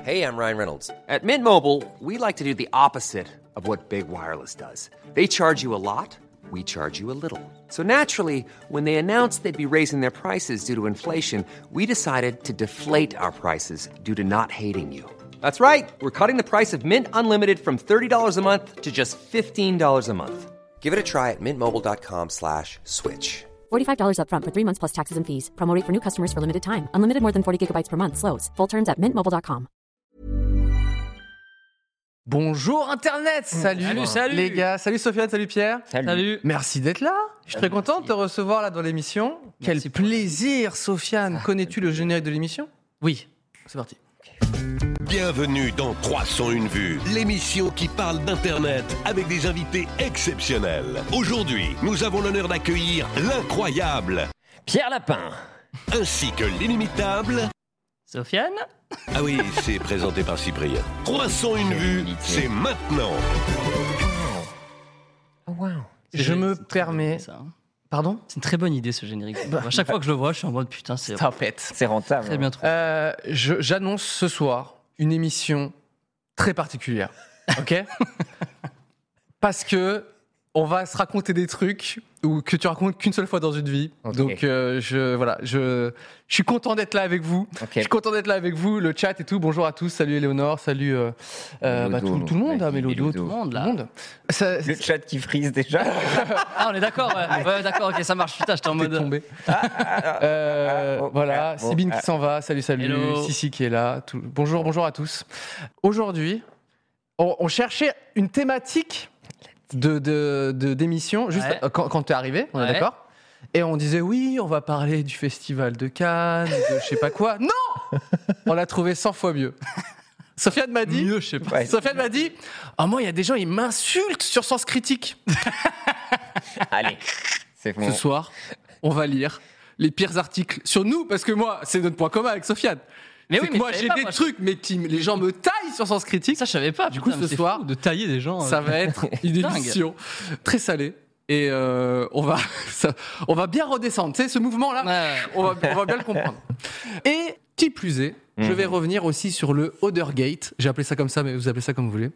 Hey, I'm Ryan Reynolds. At Mint Mobile, we like to do the opposite of what Big Wireless does. They charge you a lot, we charge you a little. So naturally, when they announced they'd be raising their prices due to inflation, we decided to deflate our prices due to not hating you. That's right. We're cutting the price of Mint Unlimited from $30 a month to just $15 a month. Give it a try at mintmobile.com/switch. $45 up front for 3 months plus taxes and fees. Promo rate for new customers for limited time. Unlimited more than 40 gigabytes per month. Slows full terms at mintmobile.com. Bonjour Internet, salut les gars, salut Sofiane, salut Pierre. Salut. Merci d'être là. Je suis très content de te recevoir là dans l'émission. Quel plaisir Sofiane. Connais-tu le générique de l'émission ? Oui. C'est parti. Bienvenue dans 301 vues, l'émission qui parle d'Internet avec des invités exceptionnels. Aujourd'hui, nous avons l'honneur d'accueillir l'incroyable Pierre Lapin. ainsi que l'inimitable. Sofiane. Ah oui, c'est présenté par Cyprien. 301 vues, c'est maintenant. Oh wow. Je me permets... Ça, hein. Pardon ? C'est une très bonne idée ce générique. À chaque fois que je le vois, je suis en mode putain, c'est Stop it. C'est rentable. très bien trouvé. J'annonce ce soir une émission très particulière. Ok ? Parce que on va se raconter des trucs que tu racontes qu'une seule fois dans une vie. Ok. Donc je suis content d'être là avec vous. Ok. Je suis content d'être là avec vous, le chat et tout. Bonjour à tous. Salut Éléonore. Salut tout le monde, Mélodo, tout le monde. Ça, Le chat qui frise déjà. Ah, on est d'accord, ouais, d'accord, ok, ça marche. Putain, j'étais en t'es mode. tombé. Bon, Voilà, bon, Sibine qui s'en va. Salut. Hello. Sissi qui est là. Bonjour à tous. Aujourd'hui, on cherchait une thématique d'émission juste Ouais. quand tu es arrivé, on est Ouais. d'accord ? Et on disait oui, on va parler du festival de Cannes, de je sais pas quoi. Non, on l'a trouvé 100 fois mieux. Sofiane m'a dit, Mieux, je sais pas. Ouais. Sofiane m'a dit, moi il y a des gens ils m'insultent sur Sens Critique. Allez, c'est bon. Ce soir, on va lire les pires articles sur nous parce que moi c'est notre point commun avec Sofiane. Mais C'est oui, que mais moi je j'ai savais des pas, trucs mais les gens me taillent sur Sens Critique. Ça, je savais pas. Du coup, putain, ce c'est soir, fou de tailler des gens. Ça va être une Dingue. émission très salée. Et on va bien redescendre. Tu sais, ce mouvement-là, Ouais. on va bien le comprendre. Et qui plus est, je vais revenir aussi sur le Othergate. J'ai appelé ça comme ça, mais vous appelez ça comme vous voulez.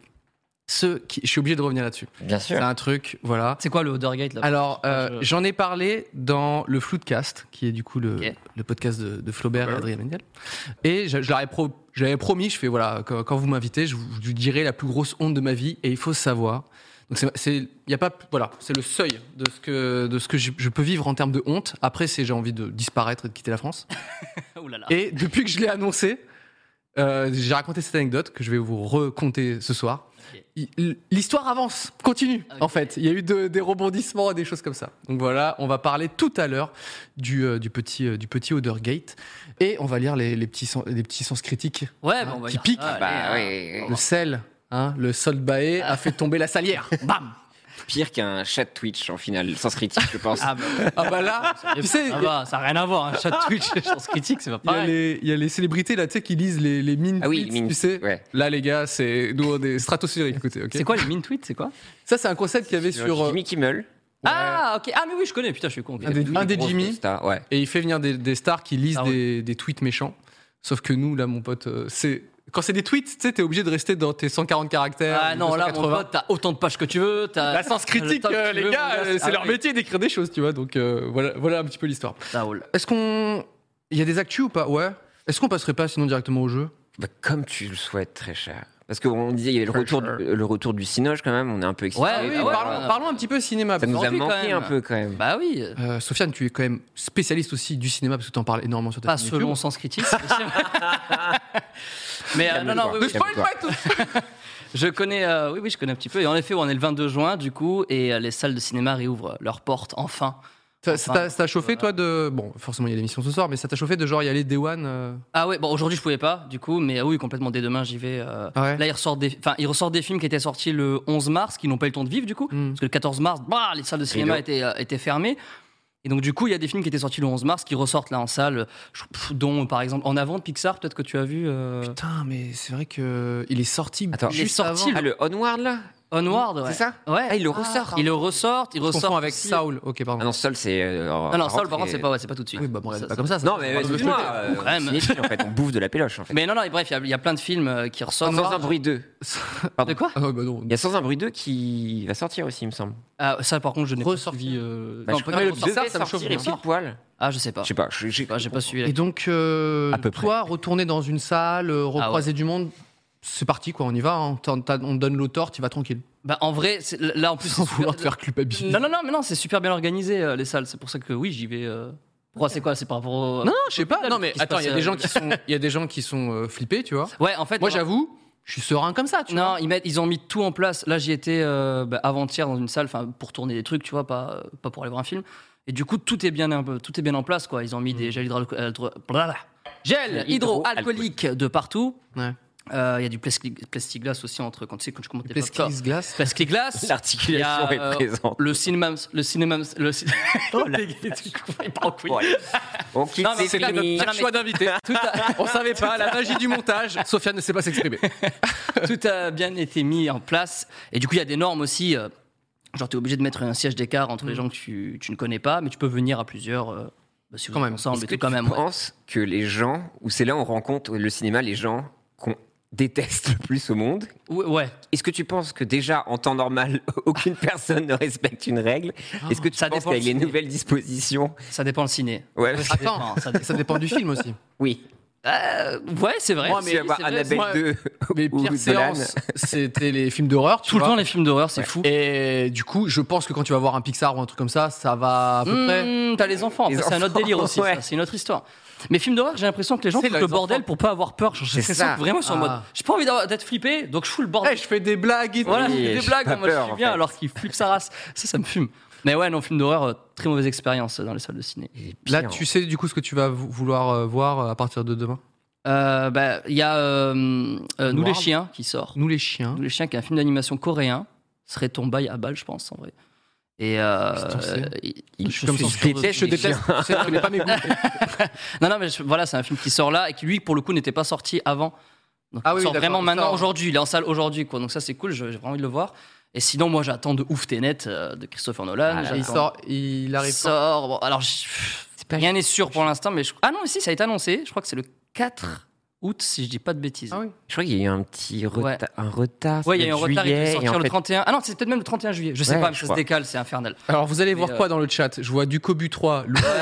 Je suis obligé de revenir là-dessus. Bien C'est sûr. un truc, voilà. C'est quoi le Othergate là? Alors, Je- j'en ai parlé dans le Floodcast, qui est du coup Ok. le podcast de Flaubert et Adrien Méniel. Et j'avais promis, je fais voilà, quand vous m'invitez, je vous dirai la plus grosse honte de ma vie, et il faut savoir. Donc il y a pas, voilà, c'est le seuil de ce que je peux vivre en termes de honte. Après, c'est j'ai envie de disparaître et de quitter la France. Ouh là là. Et depuis que je l'ai annoncé, j'ai raconté cette anecdote que je vais vous raconter ce soir. L'histoire avance, continue. Ok. En fait, il y a eu des rebondissements et des choses comme ça. Donc voilà, on va parler tout à l'heure du petit Othergate et on va lire les petits sens critiques. Ouais, bon, on va qui dire pique. ça, Bah allez, oui. Le sel, le Solbae a fait tomber la salière. Bam. Pire qu'un chat Twitch en finale, sans critique, je pense. Ah, bah, Ah bah là, tu sais, ça va, ça n'a rien à voir. Un chat Twitch, chance critique, c'est pas pareil. il y a les célébrités là, tu sais, qui lisent les mines Ah oui, tweets, les mines, tu sais. ouais. Là, les gars, c'est nous on est stratosphériques, écoutez. Ok. C'est quoi les min tweets? C'est quoi? Ça, c'est un concept qu'il y avait sur Jimmy Kimmel. Ah, ok. Ah, mais oui, je connais. Putain, je suis con. ok. un des Grosse Jimmy. star, ouais. Et il fait venir des stars qui lisent Ah ouais. des tweets méchants. Sauf que nous, là, mon pote, quand c'est des tweets, tu sais, t'es obligé de rester dans tes 140 caractères. Ah non, là, mon 280. pote, t'as autant de pages que tu veux. T'as La sens critique, le temps que tu les veux, gars, mon gars, c'est leur métier d'écrire des choses, tu vois. Donc voilà un petit peu l'histoire. Ça roule. Est-ce qu'on. Il y a des actus ou pas ? Ouais. Est-ce qu'on passerait pas sinon directement au jeu ? Bah, comme tu le souhaites, très cher. Parce qu'on disait, il y avait Très le retour du Cinoche quand même, on est un peu excités. Ouais, Oui, ah ouais, parlons un petit peu cinéma. Ça nous a envie, quand manqué même. un peu quand même. Bah oui. Sofiane, tu es quand même spécialiste aussi du cinéma parce que tu en parles énormément sur ta Pas chaîne selon YouTube. sens critique. c'est possible. Mais non, non, oui, Ne oui, spoil pas tout. je connais, oui, je connais un petit peu. Et en effet, on est le 22 juin, du coup, et les salles de cinéma réouvrent leurs portes enfin. Ça t'a chauffé, toi, de. Bon, forcément, il y a l'émission ce soir, mais ça t'a chauffé de genre y aller Day One Ah ouais, bon, aujourd'hui je pouvais pas, du coup, mais oui, complètement, dès demain j'y vais. Ouais. Là, il ressort des films qui étaient sortis le 11 mars, qui n'ont pas eu le temps de vivre, du coup, parce que le 14 mars, les salles de cinéma étaient fermées. Et donc, du coup, il y a des films qui étaient sortis le 11 mars qui ressortent là en salle, dont, par exemple, En avant de Pixar, peut-être que tu as vu. Putain, mais c'est vrai que il est sorti Attends, juste il est sorti avant. Ah, le Onward là Onward, ouais. C'est ça Ouais. Ah, il le ressort. Il le ressort. Il Je ressort confonds avec aussi- Saul. Ok, pardon. Ah non, Saul, c'est. Non, Saul, par contre, c'est pas tout de suite. Oui, bah bon, Ça, c'est ça- pas comme ça. Non, mais excuse-moi. Quand même. Cinéphile, en fait, on bouffe de la péloche, en fait. Mais non, bref, il y a plein de films qui ressortent. Sans un bruit 2. De quoi Ah, bah non. Il y a Sans un bruit 2 qui va sortir aussi, il me semble. Ah, ça, par contre, je n'ai pas Ressorti. suivi. Bah, Non, je pas crois mais que le devait Pixar, ça me sortir chauffe et bien. pile poil. Ah, je sais pas. Je sais pas. J'ai pas suivi. Et donc, À peu près. toi, retourner dans une salle, recroiser du monde, c'est parti, quoi. On y va. Hein. On te donne l'auteur, tu vas tranquille. Bah, en vrai, là, en plus. Sans c'est super- vouloir te faire culpabiliser. Non, mais non, c'est super bien organisé, les salles. C'est pour ça que oui, j'y vais. Pourquoi, c'est quoi? C'est par rapport au. Non, je sais pas. Non, mais Qu'est-ce qui se attends, il y a passe, des gens qui sont flippés, tu vois. Ouais, en fait. Moi, j'avoue, je suis serein comme ça, tu vois. Non, ils ont mis tout en place. Là, j'y étais avant-hier dans une salle, pour tourner des trucs, tu vois, pas pour aller voir un film. Et du coup, tout est bien en place, quoi. Ils ont mis des gels hydroalcooliques de partout. Ouais. Il y a du plexiglas aussi quand tu commences tes popcorn. Plexiglas. Plexiglas. L'articulation Il y a, est présente. Le cinéma. Oh, la Il part en couille. Bon, allez. On quitte Non, mais ces c'est C'était finis. notre choix d'invité. On savait pas, la magie du montage. Sofiane ne sait pas s'exprimer. Tout a bien été mis en place. Et du coup, il y a des normes aussi. Genre, tu es obligé de mettre un siège d'écart entre les gens que tu ne connais pas, mais tu peux venir à plusieurs. Si vous Quand êtes même. ensemble, Est-ce et que tout, quand tu même. Ouais. penses que les gens, ou c'est là où on rencontre le cinéma, les gens qu'on déteste le plus au monde, Ouais. est-ce que tu penses que déjà, en temps normal, aucune personne ne respecte une règle? Est-ce que tu ça penses dépend qu'avec du les ciné. nouvelles dispositions... Ça dépend le ciné. Ouais, Attends, ça dépend du film aussi. oui. Ouais, c'est vrai. Moi, Tu vas voir c'est vrai, Annabelle moi, 2 Mes ou pires Dolan. séances, c'était les films d'horreur. tu Tout le vois. temps, les films d'horreur, c'est fou. Et du coup, je pense que quand tu vas voir un Pixar ou un truc comme ça va à peu près. T'as les enfants, Les après, c'est un autre enfants, délire aussi, ouais. ça, c'est une autre histoire. Mais films d'horreur, j'ai l'impression que les gens C'est foutent les le bordel enfants. pour pas avoir peur. J'ai C'est l'impression ça. que vraiment ils sont en mode. Ah. J'ai pas envie d'être flippé, donc je fous le Eh, bordel. je fais des blagues et tout. Voilà, je Oui, fais des j'ai blagues, pas moi je peur, suis en bien, fait. alors qu'ils flippent sa race. Ça me fume. Mais ouais, non, film d'horreur, très mauvaise expérience dans les salles de ciné. Et Là, pire. tu sais du coup ce que tu vas vouloir voir à partir de demain. Il y a Nous les Noir. chiens qui sort. Nous les chiens. Nous les chiens, qui est un film d'animation coréen. Ce serait ton bail à balle, je pense, en vrai. Et Putain, c'est- Il- Je suis comme ça. je déteste Je les déteste. chiens. Tu sais, je connais pas mes goûts. Non, mais voilà, c'est un film qui sort là et qui, lui, pour le coup, n'était pas sorti avant. Donc, Ah il oui, sort d'accord, vraiment il maintenant, sort. aujourd'hui. Il est en salle aujourd'hui, quoi. Donc, ça, c'est cool. J'ai vraiment envie de le voir. Et sinon, moi, j'attends de ouf Tenet de Christopher Nolan. Ah, J'attends- Il arrive. Il sort. Bon, alors, pas- rien n'est sûr pour l'instant, mais ah non, si, ça a été annoncé. Je crois que c'est le 4 août, si je dis pas de bêtises. Ah oui. Je crois qu'il y a eu un petit Ouais. retard. Ouais, il y a eu un retard, il devait juillet, sortir et en le fait- 31. Ah non, c'est peut-être même le 31 juillet. Je sais Ouais, pas, mais je ça se crois. décale, c'est infernal. Alors vous allez voir Mais, quoi dans le chat? Je vois du Cobu 3.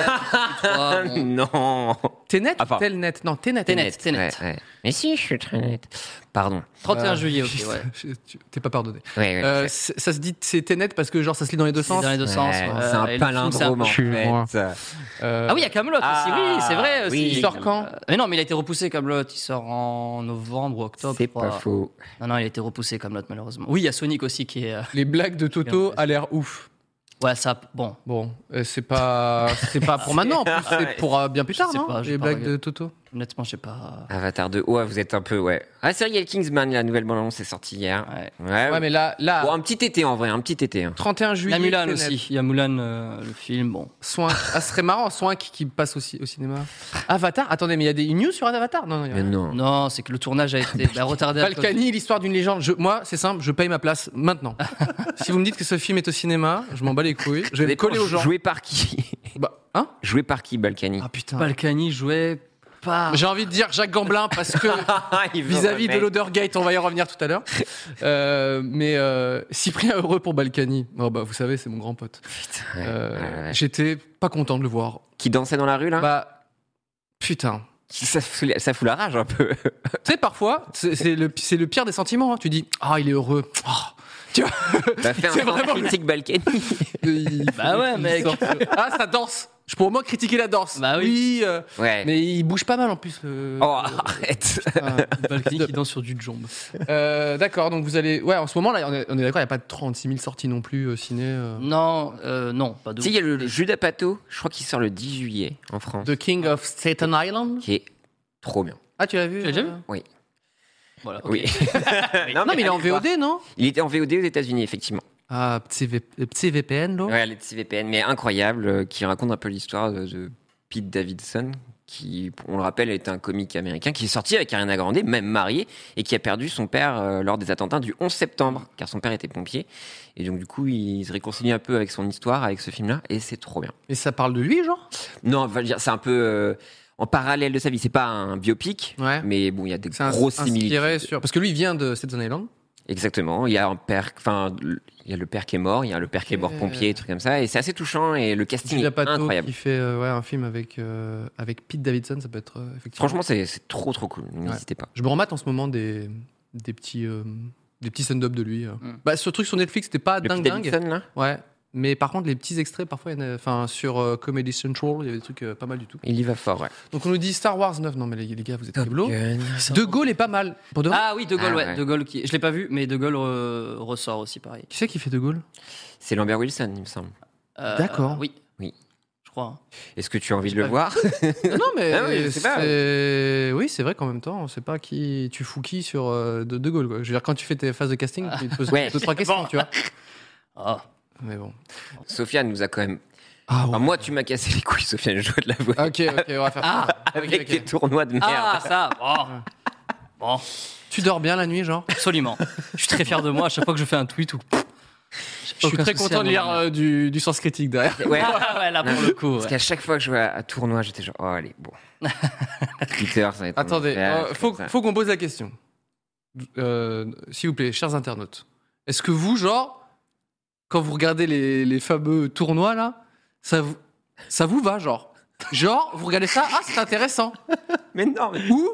Ah, bon. Non. T'es net Enfin. ou Telnet? Non, t'es net. Tenet. Ouais, ouais. Mais si, je suis très net. Pardon. 31 juillet, ok, ouais. T'es pas pardonné. Ouais, ouais, je sais. Ça se dit c'est Tenet parce que genre ça se lit dans les deux C'est sens. dans les deux sens. Ouais, ouais. c'est Et le un film, palindrome en Excuse-moi. fait. Euh, Ah oui, il y a Camelot Ah, aussi, oui, c'est vrai. oui. aussi. Il sort quand? Mais non, mais il a été repoussé, Camelot. Il sort en novembre ou octobre. C'est je crois. pas faux. Non, il a été repoussé, Camelot, malheureusement. Oui, il y a Sonic aussi qui est. Les blagues de Toto Bien, a l'air ouf. Ouais, ça. Bon. Bon, c'est pas pour maintenant, en plus, c'est pour bien plus Je tard, sais non? pas, j'ai Les pas blagues regardé. de Toto. Honnêtement, je sais pas. Avatar 2. Ouais, vous êtes un peu, ouais. Ah, c'est vrai, il y a le Kingsman, la nouvelle bande-annonce est sortie hier. Ouais. Ouais, mais là, Bon, un petit été en vrai, un petit été. hein. 31 Il juillet. y a Mulan Tenet. aussi. Il y a Mulan, le film. Bon. Swank. Ah, ce serait marrant, Swank qui passe aussi au cinéma. Avatar. Attendez, mais il y a des news sur Avatar? Non, non, il y a Mais rien. non. Non, c'est que le tournage a été retardé. à cause- Balkany, l'histoire d'une légende. Moi, c'est simple, je paye ma place maintenant. Si vous me dites que ce film est au cinéma, je m'en bats les couilles. Je vais me coller aux gens. Joué par qui? Bah, hein? Joué par qui, Balkany? Ah putain. Balkany jouait pas. J'ai envie de dire Jacques Gamblin parce que vis-à-vis de l'Odergate, on va y revenir tout à l'heure. Mais Cyprien Heureux pour Balkany. Oh, bah, vous savez, c'est mon grand pote. J'étais pas content de le voir. Qui dansait dans la rue, là? Bah, putain. Ça fout la rage un peu. Tu sais, parfois, c'est le pire des sentiments. Hein. Tu dis, ah, il est heureux. Oh. Tu vois, Bah, fais C'est un vraiment critique Balkany. Bah ouais, mec. Ah, ça danse. Je peux au moins critiquer la danse. Bah oui. Ouais. Mais il bouge pas mal en plus. Oh, arrête. Balkany qui danse sur du jombe. D'accord, donc vous allez. Ouais, en ce moment, là, on est d'accord, il n'y a pas de 36 000 sorties non plus ciné. Non, non, pas de. Tu sais, il y a le Judas Pato, je crois qu'il sort le 10 juillet en France. The King of Staten Island. Qui est trop bien. Ah, tu l'as vu? Tu l'as déjà vu Oui. Voilà. ok. Oui. Non, mais il est en VOD, non? Il était en VOD aux États-Unis, effectivement. Ah, petit VPN, là. Ouais, les petits VPN, mais incroyable, qui raconte un peu l'histoire de Pete Davidson, qui, on le rappelle, est un comique américain qui est sorti avec Ariana Grande, même marié, et qui a perdu son père lors des attentats du 11 septembre, car son père était pompier. Et donc, du coup, il se réconcilie un peu avec son histoire, avec ce film-là, et c'est trop bien. Et ça parle de lui, genre? Non, on va dire, c'est un peu en parallèle de sa vie. C'est pas un biopic, Ouais. mais bon, il y a des C'est grosses similitudes. inspiré sur... Parce que lui, il vient de Staten Island. Exactement. Il y a un père, il y a le père qui est mort, il y a le père qui est mort pompier, des trucs comme ça, et c'est assez touchant, et le casting Julia est Pato incroyable. qui fait un film avec Pete Davidson, ça peut être effectivement. Franchement, c'est trop cool. N'hésitez pas. Je me remate en ce moment des petits stand-up de lui. Bah, ce truc sur Netflix, c'était pas Le dingue Pete dingue. Davidson, là, Ouais. Mais par contre, les petits extraits, parfois, enfin, sur Comedy Central, il y avait des trucs pas mal du tout. il y va fort, ouais. Donc on nous dit Star Wars 9. Non, mais les gars, vous êtes faiblot. Gun. De Gaulle est pas mal. Pour de vrai. Ah oui, De Gaulle, Ah ouais. ouais. De Gaulle qui... Je l'ai pas vu, mais De Gaulle ressort aussi, pareil. Qui c'est qui fait De Gaulle? C'est Lambert Wilson, il me semble. D'accord. Oui. Oui. Je crois. Est-ce que tu as envie de J'ai le pas voir? Non, mais Ah oui, je sais pas. oui, c'est vrai qu'en même temps, on sait pas qui tu fous qui sur de Gaulle. Quoi. Je veux dire, quand tu fais tes phases de casting, tu te poses Ouais. 2-3 questions, Bon. tu vois. Ah. Mais bon. Sofiane nous a quand même. Ah Enfin, moi, tu m'as cassé les couilles, Sofiane, je dois de l'avouer. Ok, on va faire ça. Avec ok. des tournois de merde. Ah, ça. Bon. Tu dors bien la nuit, genre? Absolument. Je suis très fier de moi à chaque fois que je fais un tweet ou. Je suis très content de lire du sens critique derrière. Ouais. Ah ouais, là pour le coup. Parce Ouais. qu'à chaque fois que je jouais à tournoi, j'étais genre, oh, allez, bon. Twitter, ça va être. un Attendez, enfer, faut comme ça. qu'on pose la question. S'il vous plaît, chers internautes, est-ce que vous, genre, quand vous regardez les fameux tournois là, ça vous va, genre? Genre, vous regardez ça, ah, c'est intéressant. Mais non, mais. Ou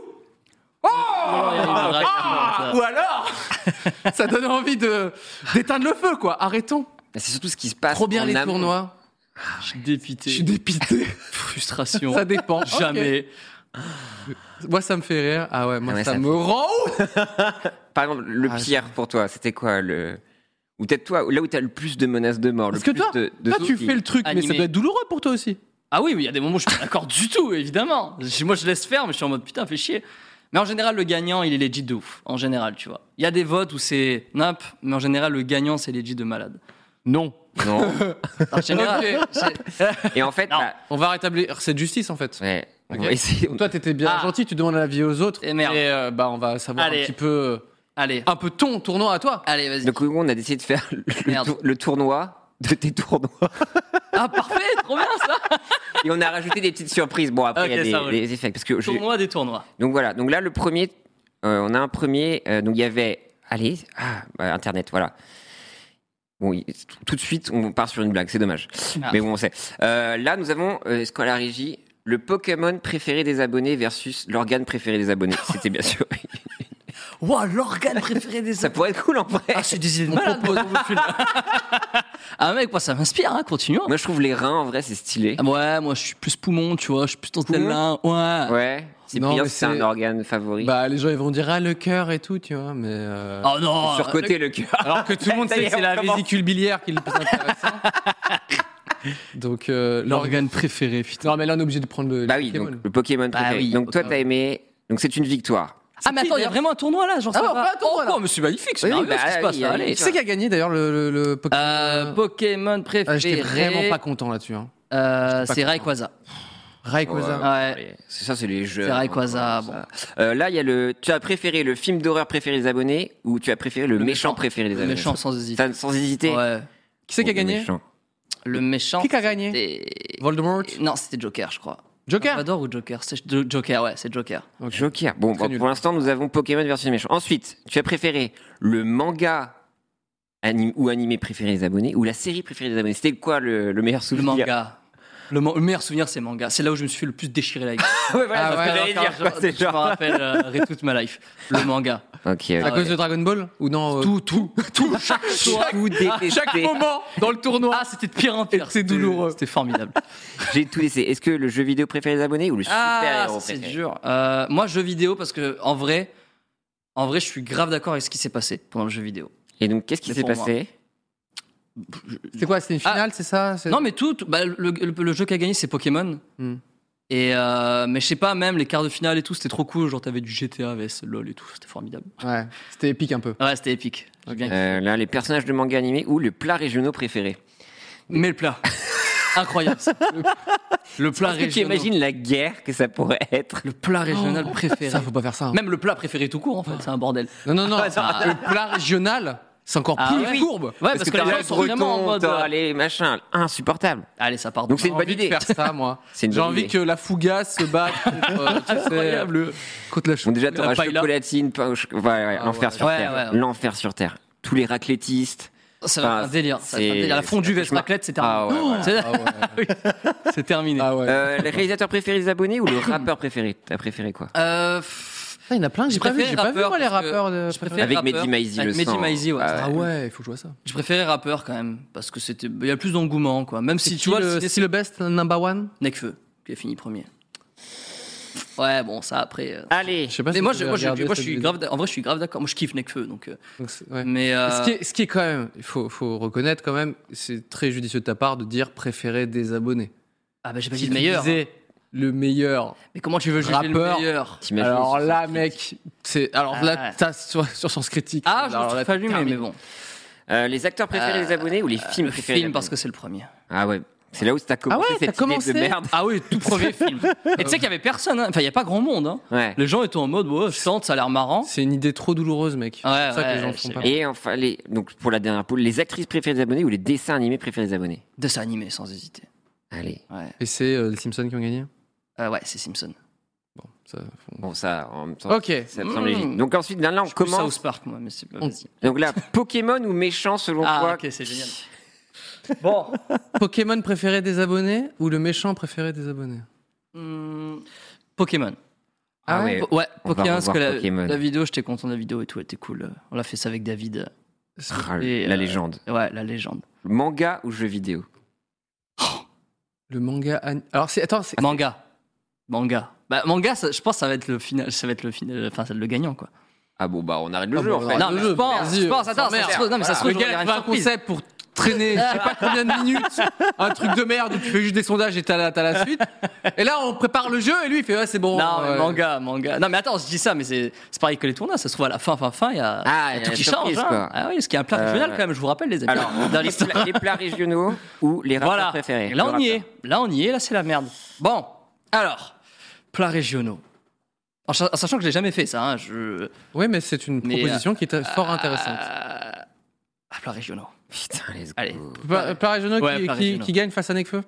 Ah, Ou alors, ça donne envie d'éteindre le feu, quoi. Arrêtons. C'est surtout ce qui se passe. Trop bien en les amont. tournois. Je suis dépité. Je suis dépité. Frustration. Ça dépend. Jamais. Ok. Moi, ça me fait rire. Ah ouais, moi, Ah ouais, ça ça me rend ouf. Par exemple, le Ah, pire pour toi, c'était quoi le. Ou peut-être toi, là où t'as le plus de menaces de mort, Parce le que plus toi, de toi, tu soucis. fais le truc, mais ça Animé. doit être douloureux pour toi aussi. Ah oui, il y a des moments où je suis pas d'accord du tout, évidemment. Moi, je laisse faire, mais je suis en mode putain, fais chier. Mais en général, le gagnant, il est legit de ouf. En général, tu vois. Il y a des votes où c'est nap, mais en général, le gagnant, c'est legit de malade. Non. Non. En général, Ok. c'est- Et en fait, Non. bah, On va rétablir cette justice, en fait. ouais, on Ok. va essayer. Toi, t'étais bien Ah. gentil, tu demandes l'avis aux autres. Et merde. Bah, on va savoir Allez. un petit peu, allez, ton tournoi à toi. allez, vas-y. Donc, on a décidé de faire Merde. le tournoi de tes tournois. Ah, parfait, trop bien ça. Et on a rajouté des petites surprises. Bon, après, Ok, il y ça a roule. des effets. Parce que Tournoi des tournois. Donc voilà, donc là le premier, on a un premier, donc il y avait, Internet, voilà. Bon, tout de suite on part sur une blague, c'est dommage. Ah. Mais bon, on sait. Là nous avons, ce qu'à la régie, le Pokémon préféré des abonnés versus l'organe préféré des abonnés. C'était bien sûr. Wow, l'organe préféré des Ça pourrait être cool en vrai. Ah, c'est des idées de malade. Ah mec, moi ça m'inspire, hein, continuons. Moi je trouve les reins en vrai c'est stylé. Ah, ouais, moi je suis plus poumon, tu vois, je suis plus dans Poumon celle-là. Ouais. Ouais. C'est Non, bien mais si c'est un c'est- organe favori. Bah, les gens, ils vont dire, ah, le cœur et tout, tu vois, mais. Oh non. Surcoté le cœur. Alors que tout le monde Ça y sait est, que c'est on la commence. vésicule biliaire qui est le plus intéressant. Donc, L'organe préféré, putain. Non, mais là, on est obligé de prendre le Bah oui, Pokémon. donc le Pokémon préféré. oui, donc toi Pokémon. t'as aimé, donc c'est une victoire. Ah mais attends, il y a vraiment un tournoi là, genre Ah ça ouais, va. on fait un tournoi, Oh, là. quoi, mais c'est magnifique, c'est Oui, merveilleux bah, ce qui se passe oui, là. oui, Allez. Qui c'est qui a gagné d'ailleurs le Pokémon Pokémon préféré. J'étais vraiment pas content là-dessus. Hein. C'est content. Rayquaza. Rayquaza. Ouais. C'est ça, c'est les jeux. C'est Rayquaza, bon. Là, il y a le. Tu as préféré le film d'horreur préféré des abonnés ou tu as préféré le méchant préféré des Le abonnés? méchant sans hésiter. Sans hésiter. Ouais. Qui c'est qui a Le gagné méchant. Le méchant. Qui a gagné c'était- Voldemort Non, c'était Joker, je crois. Joker Salvador ou Joker? C'est Joker, ouais, c'est Joker. Ok. Joker. Bon, Très bon, nul. pour l'instant, nous avons Pokémon versus méchant. Ensuite, tu as préféré le manga ou animé préféré des abonnés ou la série préférée des abonnés? C'était quoi le meilleur Le souvenir? manga. Le meilleur souvenir, c'est manga. C'est là où je me suis fait le plus déchirer la gueule. Ouais, voilà, Ah c'est ce ouais, que j'allais dire. quoi, c'est Je me genre- rappelle toute ma life. Le manga. Ok. À ok. cause de Dragon Ball Ou non Tout. Chaque soir. Tout détesté. Chaque moment dans le tournoi Ah, c'était de pire en pire. C'est douloureux. C'était formidable. J'ai tout laissé. Est-ce que le jeu vidéo préféré des abonnés ou le super Ah, héros ça, c'est préféré? dur. Moi, jeu vidéo, parce que en vrai, je suis grave d'accord avec ce qui s'est passé pendant le jeu vidéo. Et donc, qu'est-ce qui Mais s'est pour passé? C'est quoi C'était une finale, c'est ça C'est- Non, mais bah, le jeu qui a gagné, c'est Pokémon. Hmm. Et mais je sais pas, même les quarts de finale et tout, c'était trop cool. Genre, t'avais du GTA vs LOL et tout, c'était formidable. Ouais, c'était épique un peu. Ouais, c'était épique. J'ai bien kiffé. Là, les personnages de manga animés ou le plat régionaux préféré? Mais le plat. Incroyable. ça. Le plat Est-ce que tu régional. imagines la guerre que ça pourrait être? Le plat régional préféré. Ça, faut pas faire ça. Hein. Même le plat préféré tout court, en fait, c'est un bordel. Non. Le plat régional, c'est encore plus courbe. Ouais, parce que les gens sont vraiment en mode. Les machins, insupportable. Allez, ça part. Donc c'est une bonne J'ai envie idée. de faire ça, moi. C'est une J'ai bonne envie idée. que la fougasse se batte contre, tu sais, Incroyable. contre la Bon, déjà, t'auras La paella. chocolatine, pain l'enfer ouais. sur Ouais, terre. ouais. L'enfer sur terre. Tous les raclettistes. Ça va être un délire. Ça va être un délire. La fondue veste raclette, c'est terminé. Ah ouais, voilà. C'est- Ah ouais. C'est terminé. Ah ouais. Le réalisateur préféré des abonnés ou le rappeur préféré? T'as préféré quoi? Il y en a plein que j'ai pas vu. J'ai pas vu moi les rappeur, rappeurs. je préfère Avec rappeur. Mehdi Maizi, Avec le Mehdi sang. Maizi, ouais. Ah Ah ouais, il faut que je vois ça. Je préférais rappeur quand même parce que il y a plus d'engouement quoi. Même si tu vois c'est le best number one. Nekfeu qui a fini premier. Ouais, bon ça après. Allez. Je sais pas. Mais si moi, vous je avez regardé cette suis vidéo. grave. En vrai, je suis grave d'accord. Moi, je kiffe Nekfeu, donc. Donc, ouais. Mais Ce qui est quand même, il faut reconnaître quand même, c'est très judicieux de ta part de dire préféré des abonnés. ah bah j'ai pas Si dit le tu meilleur. disais le meilleur. Mais comment tu veux juger rappeur, le meilleur? T'imagines Alors sur là, son mec, c'est alors là, t'as sur Sens Critique. Ah, je Alors me là, suis pas allumé, mais bon. Les acteurs préférés des abonnés ou les films Le préférés des film parce abonnés? que c'est le premier. Ah ouais. C'est là où t'as commencé Ah ouais, cette t'as idée commencé de merde. Ah oui, tout premier film. Et tu sais qu'il y avait personne. Hein. Enfin, il y a pas grand monde. Hein. Ouais. Les gens étaient en mode, ouais, je tente, ça a l'air marrant. C'est une idée trop douloureuse, mec. Ouais, c'est pour ça que ouais, les gens ne je font sais pas. Et enfin, donc pour la dernière poule, les actrices préférées des abonnés ou les dessins animés préférés des abonnés? Dessin animé, sans hésiter. Allez. Ouais, Et c'est les Simpsons qui ont gagné. ouais, c'est Simpson. Bon, ça. Bon, ça, en même temps, Ok. ça me semble légitime. Donc ensuite, là, on Je commence. commence. South Park, moi, mais c'est pas. On- Vas-y. Donc là, Pokémon ou méchant selon Ah, toi? ok, c'est génial. Bon. Pokémon préféré des abonnés ou le méchant préféré des abonnés? Pokémon. Ah ouais. Ouais, On va Pokémon, parce que revoir Pokémon. la vidéo, j'étais content de la vidéo et tout, elle était cool. On l'a fait ça avec David. Ah, Et, la légende. Ouais, la légende. Manga ou jeu vidéo? Le manga. Alors attends, c'est Manga. Bah, manga, je pense que ça va être le final, enfin, c'est le gagnant, quoi. Ah bon, bah on arrête le Ah jeu bon, en fait. alors, Non, mais le je pense, vas-y, attends, ça merde. se trouve, non, mais ça se trouve, le il y gars aura il une fait un surprise. concept pour traîner, je sais pas combien de minutes, un truc de merde où tu fais juste des sondages et t'as la suite. Et là, on prépare le jeu et lui il fait ouais c'est bon. Non, mais ouais. manga. Non, mais attends, je dis ça, mais c'est pareil que les tournois. Ça se trouve à la fin, il y a, Ah, il y a il y a tout la qui surprise, change. quoi. Hein. Ah oui, ce qui est un plat régional quand même, je vous rappelle, les amis. Alors, dans les l'histoire. plats régionaux ou les rappeurs Voilà. préférés? Là, Le on y rappeur. est. Là, c'est la merde. Bon, alors, plats régionaux. En sachant que je l'ai jamais fait, ça. Hein, Ouais, mais c'est une Mais, proposition qui est fort intéressante. plats régionaux. Putain, let's go. Allez. Plats régionaux Ouais, plats régionaux. qui gagne face à Nekfeu.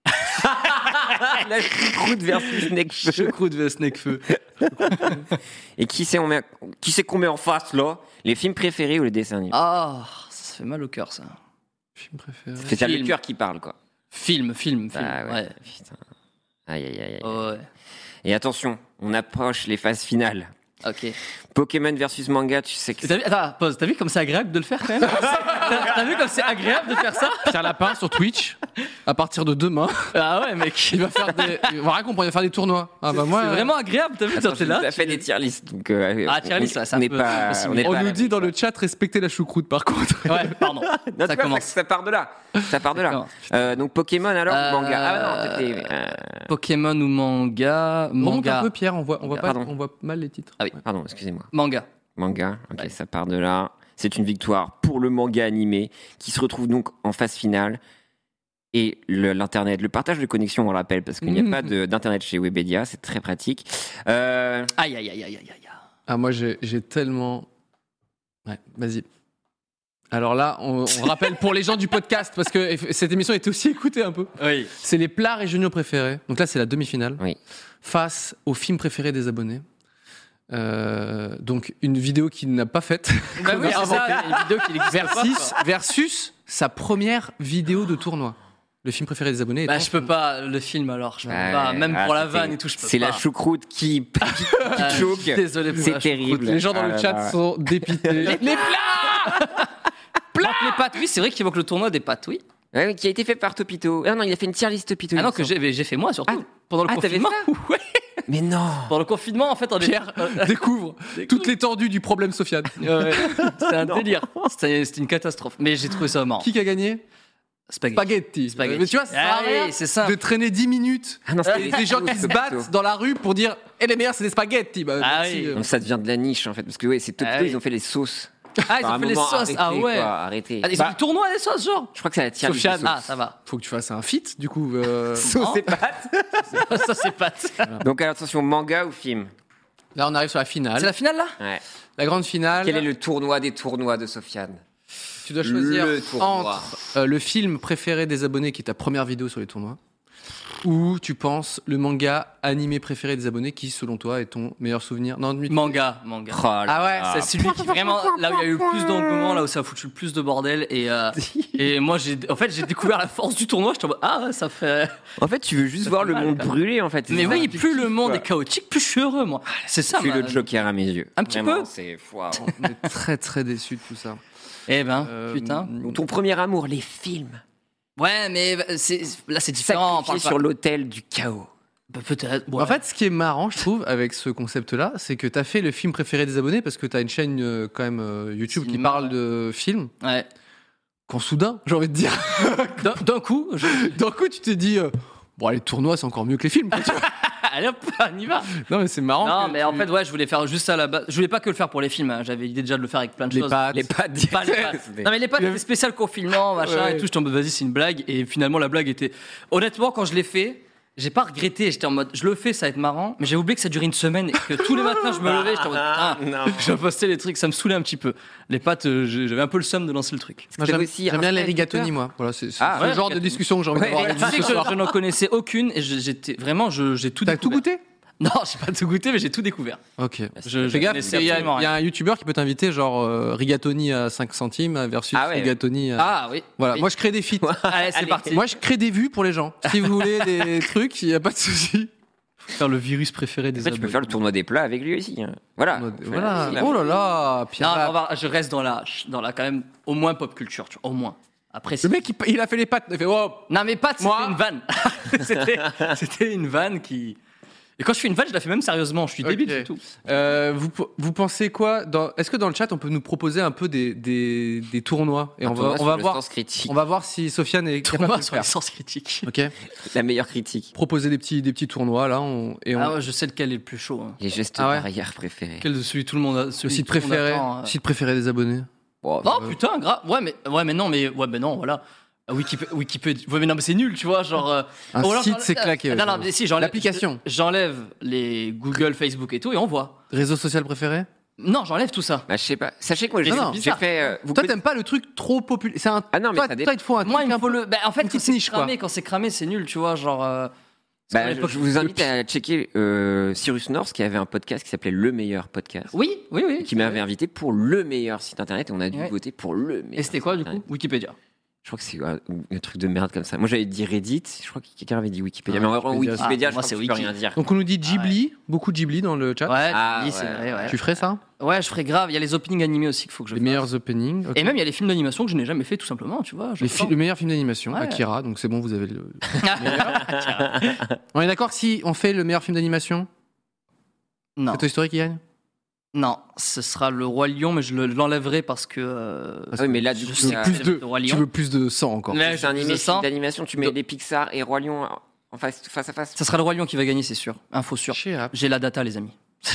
La choucroute versus Nekfeu. Choucroute vs Nekfeu. Et qui c'est qu'on met en face là? Les films préférés ou les dessins animés? Ah, ça fait mal au cœur, ça. Film préféré. C'est ça le film. cœur qui parle quoi. Film. Ah ouais. Putain. Aïe aïe aïe. Oh, ouais. Et attention, on approche les phases finales. Ok. Pokémon versus manga, tu sais que T'as vu, attends, pause. T'as vu comme c'est agréable de le faire quand même? T'as vu comme c'est agréable de faire ça? Pierre Lapin sur Twitch. À partir de demain, Ah ouais, mec. il va faire des. On va rien comprendre, il va faire des tournois. Ah bah moi. C'est vraiment agréable, t'as vu? Attends, Toi, t'es je là. vous ai fait des tier lists. Donc, Ah, tier list, ouais, c'est on un n'est peu pas. possible. On n'est On pas à nous la dit même dans le chat respectez la choucroute par contre. Ouais, pardon. Non, tu Ça vois, commence. ça part de là. Ça part de là. D'accord. Donc Pokémon alors ou manga? Ah non, t'étais. Pokémon ou manga? Remonte un Manga. peu Pierre, on voit pas, Pardon. on voit mal les titres. Ah oui. Pardon, excusez-moi. Manga. Manga, ok, Ouais. ça part de là. C'est une victoire pour le manga animé qui se retrouve donc en phase finale. Et l'internet, le partage de connexion, on le rappelle, parce qu'il n'y a pas d'internet chez Webedia, c'est très pratique. Aïe, aïe, aïe, aïe, aïe, aïe. Ah moi j'ai tellement. Ouais, vas-y. Alors là, on rappelle pour les gens du podcast parce que cette émission était aussi écoutée un peu. Oui. C'est les plats régionaux préférés. Donc là, c'est la demi-finale. Oui. Face aux films préférés des abonnés. Donc une vidéo qu'il n'a pas faite. Bah oui, c'est ça, une vidéo qui n'existe pas. versus sa première vidéo de tournoi. Le film préféré des abonnés. Bah, étant- je peux pas, le film alors, je peux Ah pas, ouais, même ah, pour la c'est vanne et tout, je peux pas. C'est la choucroute qui Ah, choque. Désolé pour C'est la terrible. Les gens dans Ah le là chat là. sont dépités. Les pâtes, oui, c'est vrai qu'il évoque le tournoi des pâtes, oui. Ouais, qui a été fait par Topito. Ah non, il a fait une tier list Topito. Ah il non, me que semble. j'ai fait moi surtout. Pendant le t'avais confinement. Ouais. Mais non. Pendant le confinement, en fait, on est. Pierre découvre toute l'étendue du problème Sofiane. Ouais, c'était un délire. C'était une catastrophe. Mais j'ai trouvé ça marrant. Qui a gagné? Spaghetti. Spaghetti. Mais tu vois, ça sert à Ah oui, rien c'est ça. de traîner 10 minutes. Ah non, Et des gens qui se battent dans la rue pour dire les meilleurs c'est des spaghettis. Bah, Ah merci. oui. Donc ça devient de la niche en fait, parce que ouais, c'est Topito, Ah oui. ils ont fait les sauces. Ah, ils ont fait les sauces. Ah ouais. Arrêtez. Ah, ils ont fait le tournoi des sauces, genre. Je crois que c'est la tiers du Sofiane. sauce. Ah, ça va. Faut que tu fasses un feat, du coup. Sauce et pâtes. Ça, c'est pâte. Donc attention, manga ou film? Là, on arrive sur la finale. C'est la finale, là? Ouais. La grande finale. Quel est le tournoi des tournois de Sofiane? Tu dois choisir le tournoi. entre le film préféré des abonnés, qui est ta première vidéo sur les tournois, ou tu penses le manga animé préféré des abonnés, qui selon toi est ton meilleur souvenir? Non, Manga. Oh là Ah ouais, là. C'est celui qui vraiment, là où il y a eu le plus d'engouement, là où ça a foutu le plus de bordel. Et moi, j'ai découvert la force du tournoi. J'étais en mode, ah, ça fait. En fait, tu veux juste voir fait le mal, monde quand même. brûler, en fait. Mais C'est ça oui, qui plus kiffe, le monde quoi. est chaotique, plus je suis heureux, moi. C'est ça, Tu es le Joker à mes yeux. Un petit Vraiment, peu. C'est waouh. on est très très déçus de tout ça. Eh ben, putain. Donc, ton premier amour, les films. Ouais, mais là, c'est différent. Sacrifié sur l'autel du chaos. Peut-être. Ouais. En fait, ce qui est marrant, je trouve, avec ce concept-là, c'est que tu as fait le film préféré des abonnés, parce que tu as une chaîne quand même YouTube qui Cinéma, parle ouais. de films. Ouais. Quand soudain, j'ai envie de dire, D'un coup, d'un coup, tu t'es dit, bon, les tournois, c'est encore mieux que les films. quoi, tu vois. allez hop, on y va. Non, mais c'est marrant. Non, que mais en fait, ouais, je voulais faire juste ça à la base. Je voulais pas que le faire pour les films. Hein. J'avais l'idée déjà de le faire avec plein de les choses. pattes. Les pattes. Pas les pattes. Non, mais les pattes, c'était spécial confinement, machin Ouais. et tout. J'étais en mode, vas-y, c'est une blague. Et finalement, la blague était. Honnêtement, quand je l'ai fait, j'ai pas regretté. J'étais en mode, je le fais, ça va être marrant. Mais j'ai oublié que ça durait une semaine et que tous les matins, je me levais. J'étais en mode, putain, je postais les trucs. Ça me saoulait un petit peu. Les pattes, j'avais un peu le seum de lancer le truc. Moi, T'avais j'aime aussi j'aime bien un les style rigatoni, de moi. Voilà, c'est Ah, le ouais, genre de discussion que j'ai envie Ouais, d'avoir ouais, avec Tu vous sais ce que soir. je n'en connaissais aucune et j'étais vraiment, j'ai tout T'as tout découvert. goûté? Non, j'ai pas tout goûté, mais j'ai tout découvert. Ok. Je Fais gaffe, connaissais il y absolument a rien. un youtubeur qui peut t'inviter, genre rigatoni à 5 centimes versus Ah ouais. rigatoni à... Ah oui. Voilà, Oui. moi je crée des feats. Allez, c'est parti. Moi je crée des vues pour les gens. Si vous voulez des trucs, il n'y a pas de souci. Faire le virus préféré des Après, tu peux faire le tournoi des plats avec lui aussi. Hein. Voilà. Voilà. Ouais. Oh là là, Pierre. Non, je reste dans la quand même au moins pop culture, tu vois, au moins. Après, Le mec, il a fait les pattes. Il fait, oh, non mais pas, c'était Moi une vanne. c'était une vanne qui. Et quand je fais une vanne, je la fais même sérieusement. Je suis débile, Ok. c'est tout. vous pensez quoi Est-ce que dans le chat, on peut nous proposer un peu des tournois et on va voir. Critique. On va voir si Sofiane est capable Tournoi de le sur les faire. sens critiques. Ok. La meilleure critique. Proposer des petits tournois là. Ah ouais, je sais lequel est le plus chaud. Hein. Les gestes Ah ouais. barrières préférés. Quel de celui tout le monde a. Le Celui site que tout le monde préféré, attend, site préféré des abonnés. Oh, Oh putain, grave. Ouais, mais non, voilà. Wikipédia. Ouais, mais non, mais c'est nul, tu vois, genre. Un ou alors, site, c'est claqué. Non, non, mais si, j'enlève. L'application. J'enlève les Google, Facebook et tout, et on voit. Réseau social préféré. Non, j'enlève tout ça. Bah, je sais pas. Sachez que moi, Non, non. j'ai fait. Toi, t'aimes pas le truc trop populaire. C'est un. Ah non, mais toi, ça toi, il te faut un Moi, truc il me un faut peu. le. Bah, en fait, une quand petite c'est niche, quoi. cramé, quand c'est cramé, c'est nul, tu vois, genre. Bah, je vous invite à checker Cyrus North qui avait un podcast qui s'appelait Le Meilleur Podcast. Oui. Qui m'avait invité pour le meilleur site internet et on a dû Ouais. voter pour le meilleur. Et c'était quoi, du site coup internet. Wikipédia. Je crois que c'est un truc de merde comme ça. Moi j'avais dit Reddit, je crois que quelqu'un avait dit Wikipédia. Ah, mais en vrai, Wikipédia, Wikipédia, ah, je moi, crois c'est que je peux Wiki. rien dire. Donc on nous dit Ghibli, beaucoup de Ghibli dans le chat. Ouais, Ah, oui, c'est ouais. vrai, ouais. Tu ferais ça? Ouais, je ferais grave. Il y a les openings animés aussi qu'il faut que je Les fasse. meilleurs openings. ok. Et même, il y a les films d'animation que je n'ai jamais fait, tout simplement, tu vois. Le meilleur film d'animation, Ouais. Akira. Donc c'est bon, vous avez le. On est d'accord que si on fait le meilleur film d'animation, Non. c'est Toy Story qui gagne? Non, ce sera le Roi Lion, mais je l'enlèverai parce que. Parce oui, que mais là, du je coup, sais c'est que plus c'est de, le Roi tu Lion. veux plus de sang encore. Mais- c'est un animé je sens. d'animation, tu mets les Pixar et Roi Lion en face à face. Ça sera le Roi Lion qui va gagner, c'est sûr. Info sûre. J'ai la data, les amis.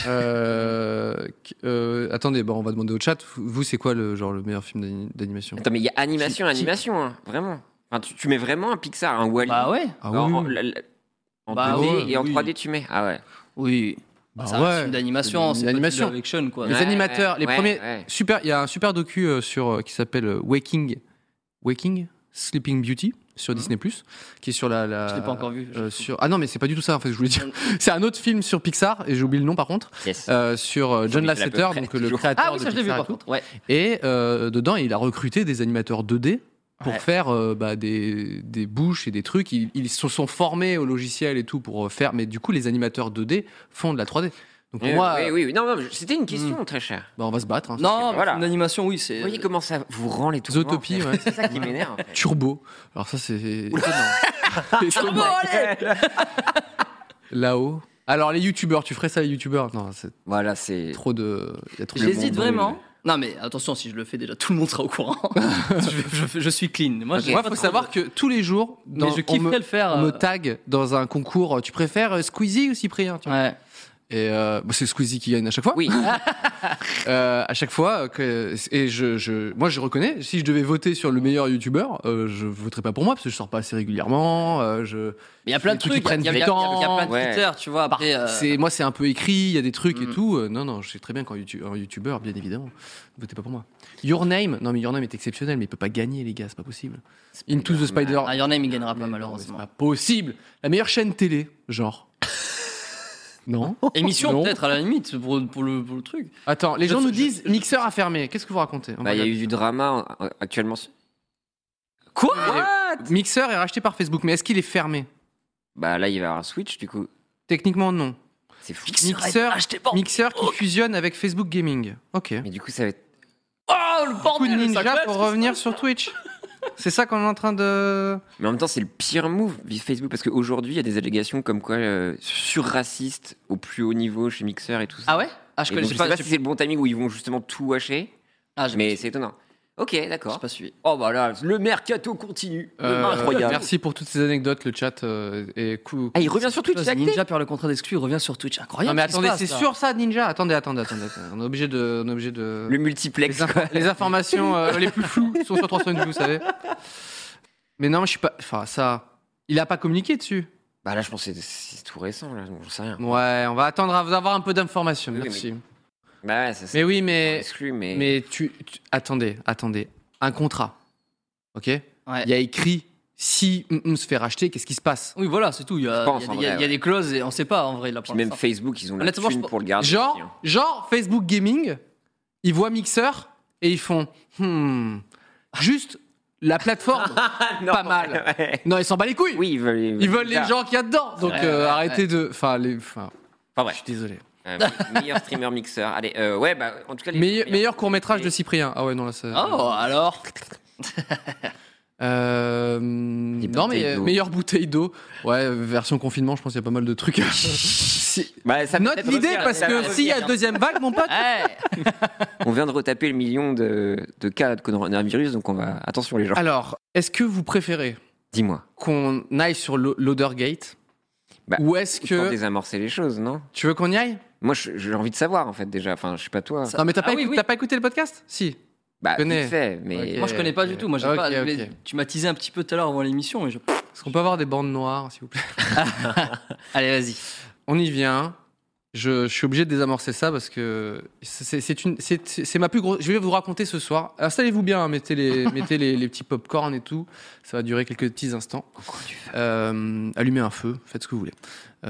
Attendez, bon, on va demander au chat. Vous, c'est quoi le meilleur film d'animation? Attends, mais il y a animation, hein, vraiment. Enfin, tu mets vraiment un Pixar, un Wall-E. Bah ouais. Ah en, oui. en Bah 2D ouais, et en oui. 3D, tu mets. Ah ouais. Oui. Bah c'est un film d'animation, c'est L'animation. pas de action, quoi. Les Ouais, animateurs, les ouais, premiers. ouais. Super, il y a un super docu qui s'appelle Waking Sleeping Beauty sur Disney+, qui est sur la Je l'ai pas encore vu. ah non, mais c'est pas du tout ça en fait, je voulais dire. C'est un autre film sur Pixar et j'ai oublié le nom par contre, Yes. sur John Celui qui fait à Lasseter, peu près donc le toujours. créateur Ah oui, de ça je l'ai vu Pixar et par tout. contre. Ouais. Et dedans, il a recruté des animateurs 2D pour Ouais. faire des bouches et des trucs. Ils se sont formés au logiciel et tout pour faire, mais du coup, les animateurs 2D font de la 3D. Donc pour moi, oui. Non, c'était une question très chère. bah, on va se battre. Hein. Non, mais Voilà. une animation, oui, c'est. Vous voyez comment ça vous rend les tournois Zootopie, en fait. ouais. C'est ça qui m'énerve. En fait. Turbo. Alors ça, c'est étonnant. Turbo, allez. Là-haut. Alors les youtubeurs, tu ferais ça les youtubeurs? Non, c'est Voilà, c'est. trop de. Il y a trop de J'hésite monde. vraiment. Non, mais attention, si je le fais déjà, tout le monde sera au courant. je suis clean. Moi, j'ai Moi, pas faut trop savoir de- que tous les jours, Mais je kifferais le faire. on me tag dans un concours. Tu préfères Squeezie ou Cyprien? Tu vois. Ouais. Et c'est Squeezie qui gagne à chaque fois. Oui. À chaque fois moi je reconnais, si je devais voter sur le meilleur youtubeur, je voterais pas pour moi parce que je sors pas assez régulièrement. Mais il y a plein de trucs trucs, qui prennent il y a du plein temps. de critères, tu vois. Après, Moi c'est un peu écrit, il y a des trucs et tout. Non, je sais très bien qu'un youtubeur, bien évidemment, votez pas pour moi. Your Name est exceptionnel, mais il peut pas gagner, les gars, c'est pas possible. Into the Spider. Your Name, il gagnera pas, C'est malheureusement. pas possible. La meilleure chaîne télé, genre. Non. Émission, Non. peut-être, à la limite, pour le truc. Attends, les gens nous disent Mixer a fermé. Qu'est-ce que vous racontez? Il y a eu du drama actuellement. Quoi? Mixer est racheté par Facebook, mais est-ce qu'il est fermé? Bah là, il va y avoir un switch du coup. Techniquement, non. C'est fou. Mixer qui fusionne avec Facebook Gaming. Ok. Mais du coup, ça va être. Oh, le Coup de bordel, ça Ninja claque, pour ce qui se revenir passe. sur Twitch. C'est ça qu'on est en train de... Mais en même temps, c'est le pire move Facebook parce qu'aujourd'hui, il y a des allégations comme quoi sur-racistes au plus haut niveau chez Mixer et tout ça. Ah ouais? Ah, je Et donc, connais je sais pas si c'est le bon timing où ils vont justement tout hacher. Mais c'est étonnant. Ok, d'accord. J'ai pas suivi. Oh bah là, le mercato continue. Incroyable. Merci pour toutes ces anecdotes, le chat est cool. Ah, il revient sur Twitch, c'est acté. Ninja perd le contrat d'exclus, il revient sur Twitch. Incroyable. Non mais ce qui se attendez, passe, c'est là. sûr ça, Ninja? Attendez. On est obligé de... Le multiplex. Les informations les plus floues sont sur 300 vues, vous savez. Mais non, je suis pas... Enfin, ça... Il a pas communiqué dessus. Bah là, je pense que c'est tout récent, là, donc j'en sais rien. Ouais, on va attendre à vous avoir un peu d'informations, Oui, merci. Bah ouais, ça Mais oui, mais... exclu, mais. Mais attendez. Un contrat, ok? Ouais. Il y a écrit, si se fait racheter, qu'est-ce qui se passe? Oui, voilà, c'est tout. Il y a, Je pense, il y a- en il y a- vrai, il y a des clauses et on sait pas en vrai. Là, Puis pour même l'instant. Facebook, ils ont la Honnêtement, thune pour le garder. Genre, aussi, hein. genre Facebook Gaming, ils voient Mixer et ils font, juste la plateforme, Non, pas mal. ouais. Non, ils s'en bat les couilles. Oui, ils veulent Ils veulent les gens qu'il y a dedans. Donc arrêtez de... Enfin, Enfin je bref. suis désolé. Meilleur streamer Mixer. Allez, ouais, bah en tout cas. Meilleur court-métrage de Cyprien. Ah ouais, non, là, ça... Oh, alors Non, mais bouteilles d'eau. meilleure bouteille d'eau. Ouais, version confinement, je pense qu'il y a pas mal de trucs. Bah, ça peut Note peut-être l'idée revenir, parce ça va que s'il y a revenir. deuxième vague, mon pote. On vient de retaper le million de cas de coronavirus, donc on va. Attention les gens. Alors, est-ce que vous préférez Dis-moi. qu'on aille sur l'Odergate Bah, ou est-ce Pour que désamorcer les choses, non? tu veux qu'on y aille? Moi, j'ai envie de savoir en fait déjà. Enfin, je sais pas toi. Non, mais t'as Ah oui, oui. pas écouté le podcast? Si. Bah, connais. vite fait, mais. Ok. Moi, je connais pas du tout. Moi, j'ai Ok, pas. ok. Tu m'as teasé un petit peu tout à l'heure avant l'émission. Et je... Est-ce qu'on peut avoir des bandes noires, s'il vous plaît? Allez, vas-y. On y vient. Je suis obligé de désamorcer ça parce que c'est ma plus grosse. Je vais vous raconter ce soir. Installez-vous bien, hein, mettez les petits pop-corn et tout. Ça va durer quelques petits instants. Allumez un feu, faites ce que vous voulez.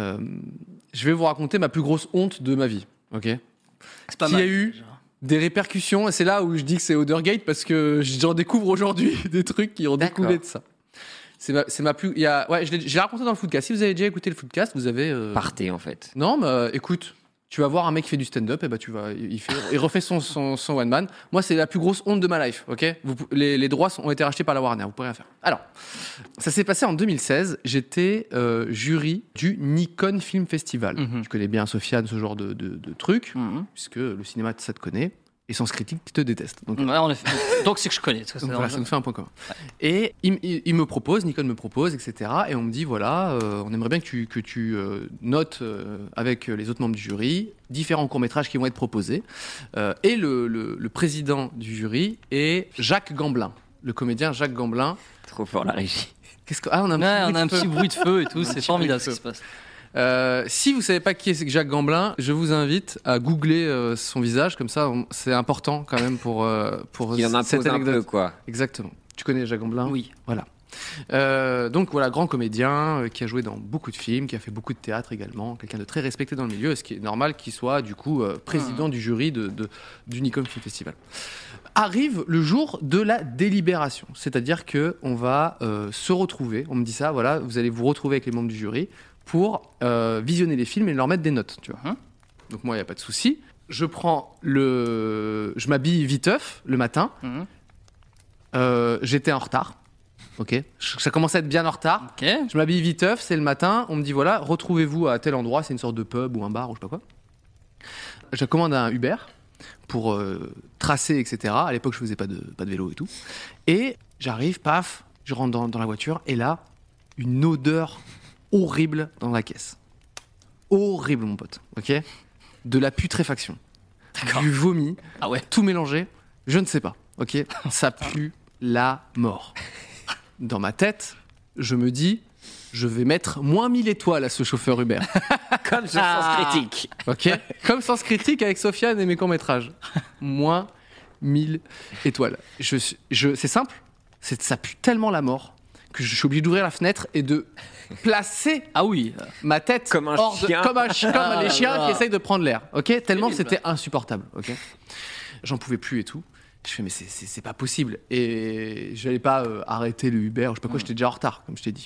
Je vais vous raconter ma plus grosse honte de ma vie. Ok. C'est pas Qui mal. a eu des répercussions et c'est là où je dis que c'est Odergate parce que j'en découvre aujourd'hui des trucs qui ont D'accord. découlé de ça. C'est ma plus. Ouais, je l'ai raconté dans le Foodcast. Si vous avez déjà écouté le Foodcast, vous avez. Partez en fait. Non, mais écoute, tu vas voir un mec qui fait du stand-up, et bah il refait son one man. Moi, c'est la plus grosse honte de ma life, ok? Les droits ont été rachetés par la Warner, vous pouvez rien faire. Alors, ça s'est passé en 2016. J'étais jury du Nikon Film Festival. Mhm. Tu connais bien Sofiane, ce genre de truc, Mhm. puisque le cinéma ça te connaît. Et Sens Critique te déteste. Donc, Ouais, en effet. Donc, c'est que je connais. Ça, donc voilà, ça nous fait un point commun. Et il me propose, Nikon me propose, etc. Et on me dit, voilà, on aimerait bien que tu notes avec les autres membres du jury différents courts-métrages qui vont être proposés. Et le président du jury est Jacques Gamblin, le comédien Jacques Gamblin. Trop fort la régie. On a Ouais, on a un bruit de petit feu. bruit de feu et tout. C'est petit formidable bruit ce de qui se passe. Si vous savez pas qui est Jacques Gamblin, je vous invite à googler son visage, comme ça c'est important quand même pour Il en cette impose un anecdote. peu quoi. Exactement. Tu connais Jacques Gamblin? Oui. Voilà. Donc voilà, grand comédien qui a joué dans beaucoup de films, qui a fait beaucoup de théâtre également, quelqu'un de très respecté dans le milieu, ce qui est normal qu'il soit du coup président du jury du Nikon Film Festival. Arrive le jour de la délibération, c'est-à-dire que on va se retrouver. On me dit ça, voilà, vous allez vous retrouver avec les membres du jury pour visionner les films et leur mettre des notes, tu vois. Donc moi, il y a pas de souci. Je m'habille viteuf le matin. J'étais en retard. Ok. Ça commence à être bien en retard. Ok. Je m'habille viteuf, c'est le matin. On me dit voilà, retrouvez-vous à tel endroit. C'est une sorte de pub ou un bar ou je sais pas quoi. Je commande un Uber pour tracer, etc. À l'époque, je faisais pas de vélo et tout. Et j'arrive, paf, je rentre dans la voiture et là, une odeur horrible dans la caisse. horrible, mon pote. Ok. De la putréfaction, du vomi, tout mélangé. Je ne sais pas. Ok. Ça pue la mort. Dans ma tête, je me dis, je vais mettre moins 1000 étoiles à ce chauffeur Uber. Comme sur Sens Critique. Ok. Comme Sens Critique avec Sofiane et mes courts-métrages. Moins 1000 étoiles. C'est simple. Ça pue tellement la mort que je suis obligé d'ouvrir la fenêtre et de placer ma tête comme un chien. comme les chiens qui essayent de prendre l'air. Ok. Tellement c'était insupportable. Ok. J'en pouvais plus et tout. Je fais mais c'est pas possible et j'allais pas arrêter le Uber. Je sais pas quoi. J'étais déjà en retard comme je t'ai dit.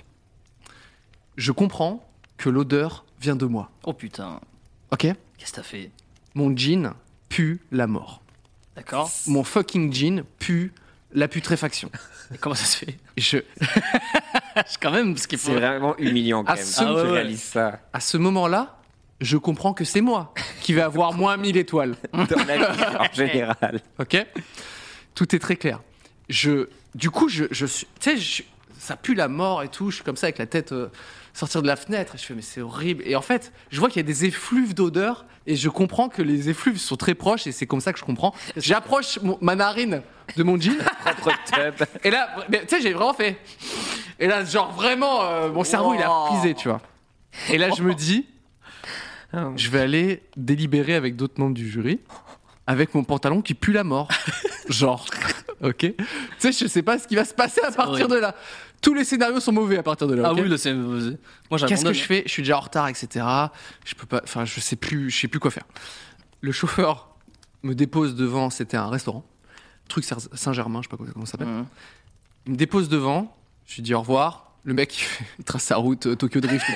Je comprends que l'odeur vient de moi. Oh putain. Ok. Qu'est-ce que t'as fait? Mon jean pue la mort. D'accord. Mon fucking jean pue la putréfaction. Et comment ça se fait? C'est quand même ce qu'il faut. C'est vraiment humiliant quand même. Je réalise ça. À ce moment-là, je comprends que c'est moi qui vais avoir moins 1000 étoiles. Dans la vie en général. Ok. Tout est très clair. Du coup, je suis, tu sais, ça pue la mort et tout. Je suis comme ça avec la tête sortir de la fenêtre. Et je fais mais c'est horrible. Et en fait, je vois qu'il y a des effluves d'odeur et je comprends que les effluves sont très proches et c'est comme ça que je comprends. J'approche ma narine de mon jean. Propre tub. Et là, tu sais, j'ai vraiment fait. Et là, genre vraiment, mon cerveau il a refusé, tu vois. Et là, je me dis, je vais aller délibérer avec d'autres membres du jury avec mon pantalon qui pue la mort. Genre, ok. Tu sais, je sais pas ce qui va se passer à partir de là. Tous les scénarios sont mauvais à partir de là. Ah okay. oui, là, c'est. Moi, j'abandonne. Qu'est-ce que je fais? Je suis déjà en retard, etc. Je peux pas. Enfin, je sais plus quoi faire. Le chauffeur me dépose devant. C'était un restaurant, truc Saint-Germain, je sais pas comment ça s'appelle. Il me dépose devant. Je lui dis au revoir. Le mec, il trace sa route Tokyo Drift.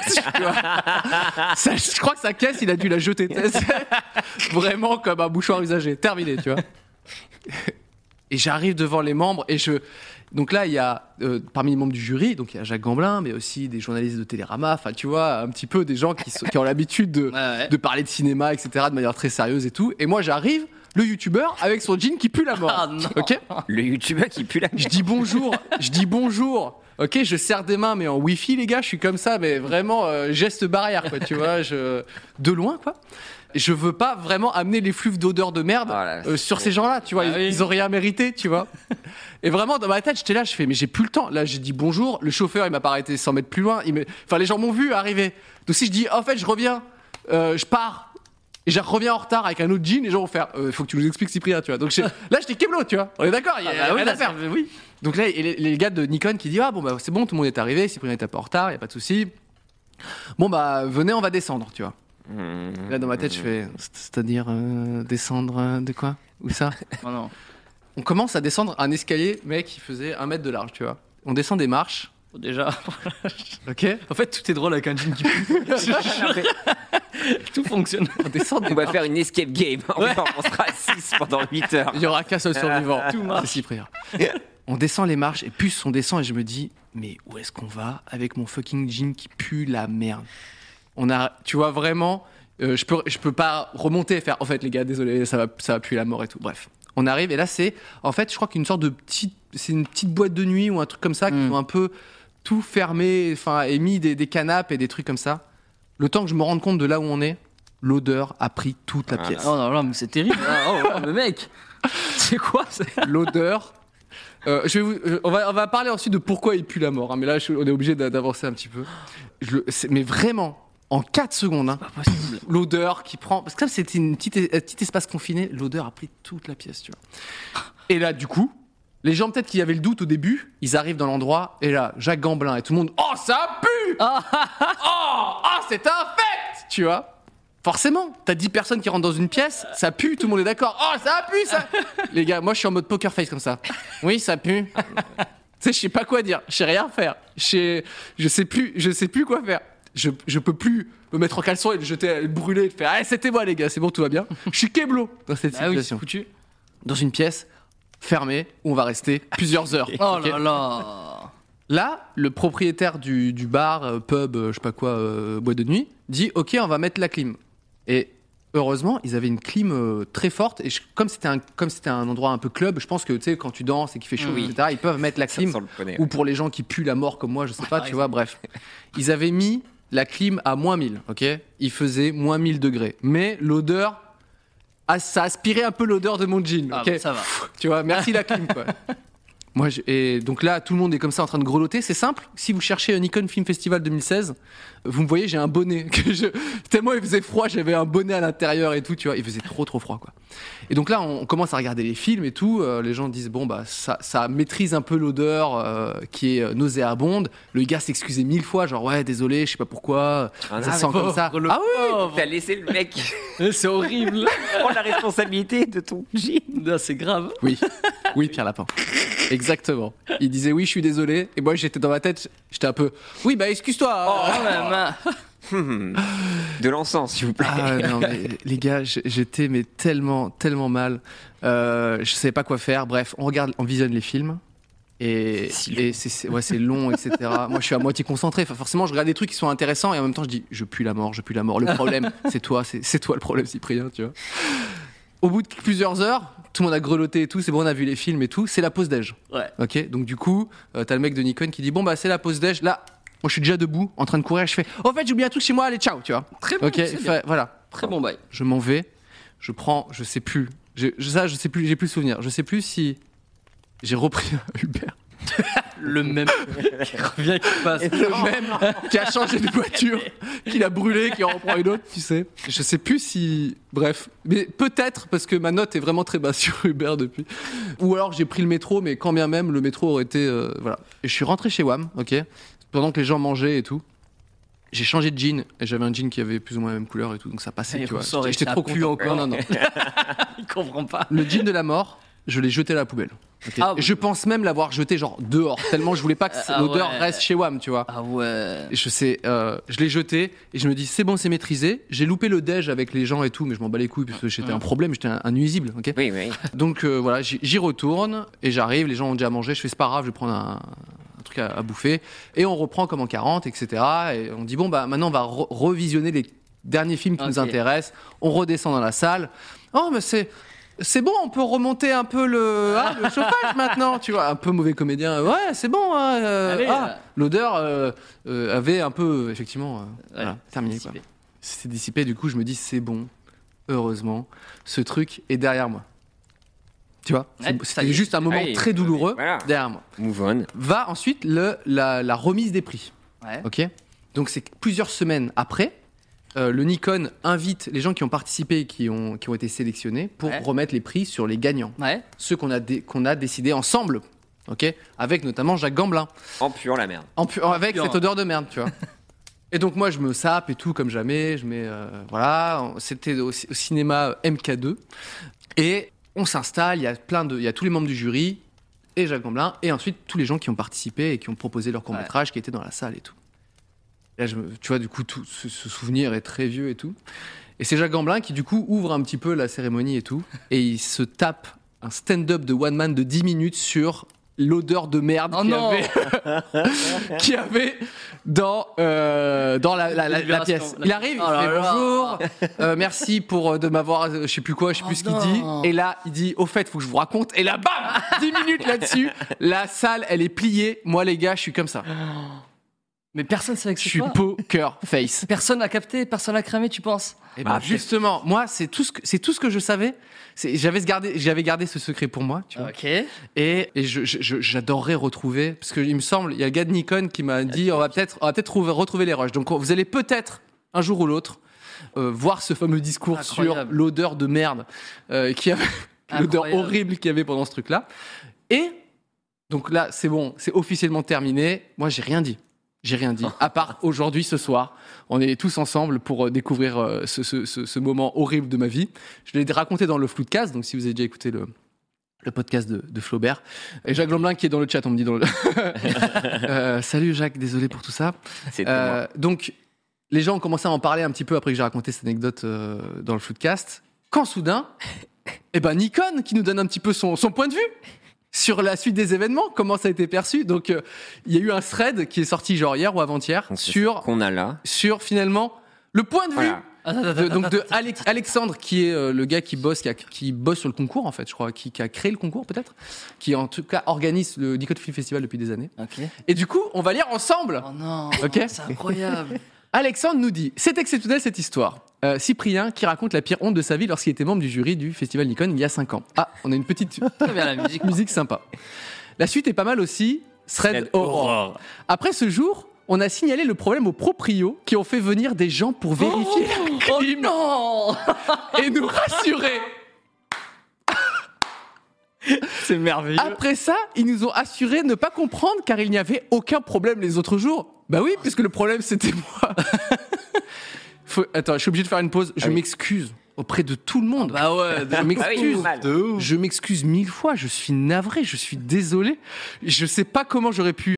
Je crois que sa caisse, il a dû la jeter. Vraiment comme un bouchoir usagé. Terminé, tu vois. Et j'arrive devant les membres et donc là, il y a, parmi les membres du jury, donc il y a Jacques Gamblin, mais aussi des journalistes de Télérama, enfin, tu vois, un petit peu des gens qui ont l'habitude de parler de cinéma, etc., de manière très sérieuse et tout. Et moi, j'arrive, le youtubeur, avec son jean qui pue la mort. Ok. Le youtubeur qui pue la mort. Je dis bonjour. Ok, je serre des mains, mais en wifi, les gars, je suis comme ça, mais vraiment, geste barrière, quoi, tu vois, de loin, quoi. Je veux pas vraiment amener les flux d'odeur de merde sur ces gens-là, tu vois. Ils ont rien mérité, tu vois. Et vraiment, dans ma tête, j'étais là, je fais, mais j'ai plus le temps. Là, j'ai dit bonjour. Le chauffeur, il m'a pas arrêté 100 mètres plus loin. Enfin, les gens m'ont vu arriver. Donc, si je dis, en fait, je reviens, je pars. Et je reviens en retard avec un autre jean, les gens vont faire, faut que tu nous expliques, Cyprien, tu vois. Donc, là, j'étais Keblo, tu vois. On est d'accord, il y a rien à faire. Oui. Donc là, les gars de Nikon qui disent, bon, bah, c'est bon, tout le monde est arrivé. Cyprien est un peu en retard, il y a pas de souci. Bon, bah, venez, on va descendre, tu vois. Là, dans ma tête, je fais, c'est-à-dire descendre de quoi? Où ça? Oh non. On commence à descendre un escalier, mec, qui faisait 1 mètre de large, tu vois. On descend des marches. Déjà. Ok. En fait, tout est drôle avec un jean qui pue. Tout fonctionne. On va faire une escape game. On sera à 6 pendant 8 heures. Il y aura qu'un seul survivant. Tout marche. C'est Cyprien. On descend les marches et plus on descend et je me dis, mais où est-ce qu'on va avec mon fucking jean qui pue la merde? Tu vois vraiment, je peux pas remonter et faire, en fait les gars, désolé, ça va puer la mort et tout. Bref, on arrive et là c'est, en fait, je crois qu'une sorte de c'est une petite boîte de nuit ou un truc comme ça qui ont un peu tout fermé, enfin, et mis des canapes et des trucs comme ça. Le temps que je me rende compte de là où on est, l'odeur a pris toute la pièce. Oh non, mais c'est terrible. Mais mec, c'est quoi ça? L'odeur. On va parler ensuite de pourquoi il pue la mort, hein, mais là on est obligé d'avancer un petit peu. Mais vraiment. En 4 secondes, hein, l'odeur qui prend... Parce que comme c'était un petit espace confiné, l'odeur a pris toute la pièce, tu vois. Et là, du coup, les gens peut-être qui avaient le doute au début, ils arrivent dans l'endroit, et là, Jacques Gamblin et tout le monde... Oh, ça pue c'est un fait, tu vois. Forcément, t'as 10 personnes qui rentrent dans une pièce, ça pue, tout le monde est d'accord. Oh, ça pue, ça... Les gars, moi, je suis en mode poker face comme ça. Oui, ça pue. Tu sais, je sais pas quoi dire, je sais rien faire. Je sais plus quoi faire. Je peux plus me mettre en caleçon et le jeter, le brûler et faire c'était moi les gars, c'est bon, tout va bien. Je suis Keblo dans cette situation. Oui, foutu. Dans une pièce fermée où on va rester plusieurs heures. Oh là là. Là, le propriétaire du bar, pub, je sais pas quoi, boîte de nuit, dit ok, on va mettre la clim. Et heureusement, ils avaient une clim très forte et comme c'était un endroit un peu club, je pense que tu sais quand tu danses et qu'il fait chaud, etc., ils peuvent mettre la clim. Ou pour les gens qui puent la mort comme moi, je sais pas, tu vois. Bref, ils avaient mis la clim à moins 1000, ok ? Il faisait moins 1000 degrés. Mais l'odeur, ça aspirait un peu l'odeur de mon jean, ok ? Ça va. Tu vois, merci la clim, quoi. Et donc là, tout le monde est comme ça en train de grelotter. C'est simple. Si vous cherchez un Nikon Film Festival 2016, vous me voyez, j'ai un bonnet. Tellement il faisait froid, j'avais un bonnet à l'intérieur et tout. Tu vois, il faisait trop froid, quoi. Et donc là, on commence à regarder les films et tout. Les gens disent bon bah ça maîtrise un peu l'odeur qui est nauséabonde. Le gars s'excusait 1000 fois, genre ouais désolé, je sais pas pourquoi. Ça sent comme ça. Ah oui. T'as laissé le mec C'est horrible. prendre la responsabilité de ton jean. Non, c'est grave. Oui, Pierre Lapin. Exactement. Il disait oui, je suis désolé. Et moi, j'étais dans ma tête, j'étais un peu oui, bah excuse-toi. De l'encens, s'il vous plaît. Ah non, mais les gars, j'étais mais tellement mal. Je savais pas quoi faire. Bref, on visionne les films. Et c'est long, etc. Moi, je suis à moitié concentré. Enfin, forcément, je regarde des trucs qui sont intéressants et en même temps, je dis je pue la mort. Le problème, c'est toi le problème, Cyprien, tu vois. Au bout de plusieurs heures, tout le monde a grelotté et tout, c'est bon, on a vu les films et tout, c'est la pause déj. Ouais. Ok, donc du coup, t'as le mec de Nikon qui dit bon bah c'est la pause déj. Là, moi je suis déjà debout, en train de courir, je fais oh, en fait j'ai oublié un truc chez moi, allez ciao, tu vois. Très bon. Ok, voilà. Très bon bail. Je m'en vais, je prends, je sais plus, j'ai plus le souvenir. Je sais plus si j'ai repris un Uber. Le même qui revient, qui passe. Le même qui a changé de voiture, qui l'a brûlé, qui en reprend une autre, tu sais. Je sais plus si... Bref. Mais peut-être, parce que ma note est vraiment très basse sur Uber depuis. Ou alors j'ai pris le métro, mais quand bien même, le métro aurait été... voilà. Et je suis rentré chez WAM, ok, pendant que les gens mangeaient et tout. J'ai changé de jean, et j'avais un jean qui avait plus ou moins la même couleur et tout, donc ça passait, tu vois. J'étais trop content. encore. Non. Il comprend pas. Le jean de la mort, je l'ai jeté à la poubelle. Okay. Ah, oui. Je pense même l'avoir jeté genre dehors, tellement je voulais pas que l'odeur reste chez WAM, tu vois. Ah ouais. Et je l'ai jeté et je me dis c'est bon, c'est maîtrisé. J'ai loupé le déj avec les gens et tout, mais je m'en bats les couilles parce que j'étais un problème, j'étais un nuisible, ok. Oui. Donc voilà, j'y retourne et j'arrive, les gens ont déjà mangé, je fais c'est pas grave, je vais prendre un truc à bouffer et on reprend comme en 40, etc. Et on dit bon bah maintenant on va revisionner les derniers films qui nous intéressent. On redescend dans la salle. Oh mais c'est bon, on peut remonter un peu le chauffage maintenant, tu vois. Un peu mauvais comédien. Ouais, c'est bon. L'odeur avait un peu, effectivement, terminé. Dissipé. Quoi. C'est dissipé, du coup, je me dis, c'est bon. Heureusement, ce truc est derrière moi. Tu vois, c'était juste un moment très douloureux derrière moi. Move on. Va ensuite la remise des prix. Ouais. Ok. Donc, c'est plusieurs semaines après. Le Nikon invite les gens qui ont participé et qui ont été sélectionnés pour remettre les prix sur les gagnants. Ouais. Ceux qu'on a décidé ensemble, ok, avec notamment Jacques Gamblin. En puant la merde. Avec cette odeur de merde, tu vois. Et donc moi je me sape et tout comme jamais. Je mets voilà, c'était au cinéma MK2 et on s'installe. Il y a tous les membres du jury et Jacques Gamblin et ensuite tous les gens qui ont participé et qui ont proposé leur court-métrage qui étaient dans la salle et tout. Là, tu vois, du coup, tout ce souvenir est très vieux et tout. Et c'est Jacques Gamblin qui, du coup, ouvre un petit peu la cérémonie et tout. Et il se tape un stand-up de one man de 10 minutes sur l'odeur de merde qu'il y avait dans la pièce. Il arrive, il fait bonjour, merci de m'avoir, je sais plus ce qu'il dit. Et là, il dit, au fait, faut que je vous raconte. Et là, bam, 10 minutes là-dessus. La salle, elle est pliée. Moi, les gars, je suis comme ça. Mais personne ne savait que je c'est toi. suis poker face. Personne n'a capté, personne n'a cramé, tu penses? Et ben justement, moi, c'est tout ce que je savais. J'avais gardé ce secret pour moi, tu vois. Ok. Et j'adorerais retrouver, parce qu'il me semble, il y a le gars de Nikon qui m'a dit, on va peut-être retrouver les rushs. Donc vous allez peut-être un jour ou l'autre voir ce fameux discours sur l'odeur de merde l'odeur horrible qu'il y avait pendant ce truc-là. Et donc là, c'est bon, c'est officiellement terminé. Moi, j'ai rien dit. À part aujourd'hui, ce soir, on est tous ensemble pour découvrir ce moment horrible de ma vie. Je l'ai raconté dans le Floodcast, donc si vous avez déjà écouté le podcast de Flaubert. Et Jacques Gamblin qui est dans le chat, on me dit dans le... salut Jacques, désolé pour tout ça. Donc, les gens ont commencé à en parler un petit peu après que j'ai raconté cette anecdote dans le Floodcast. Quand soudain, Nikon qui nous donne un petit peu son point de vue sur la suite des événements, comment ça a été perçu. Donc, il y a eu un thread qui est sorti genre hier ou avant-hier sur finalement le point de vue de Alexandre, qui est le gars qui bosse sur le concours, en fait, je crois, qui a créé le concours peut-être, qui en tout cas organise le Nikon Film Festival depuis des années. Okay. Et du coup, on va lire ensemble. Oh non, okay. c'est incroyable. Alexandre nous dit, c'est exceptionnel cette histoire. Cyprien qui raconte la pire honte de sa vie lorsqu'il était membre du jury du Festival Nikon il y a 5 ans. Ah, on a une petite Très bien la musique. musique sympa. La suite est pas mal aussi. Thread Aurore. Après ce jour, on a signalé le problème aux proprios qui ont fait venir des gens pour vérifier la clim et nous rassurer. C'est merveilleux. Après ça, ils nous ont assuré ne pas comprendre car il n'y avait aucun problème les autres jours. Bah oui, puisque le problème c'était moi. Attends, je suis obligé de faire une pause. Je m'excuse auprès de tout le monde. Bah ouais, Je m'excuse. de ouf. Je m'excuse 1000 fois. Je suis navré. Je suis désolé. Je sais pas comment j'aurais pu.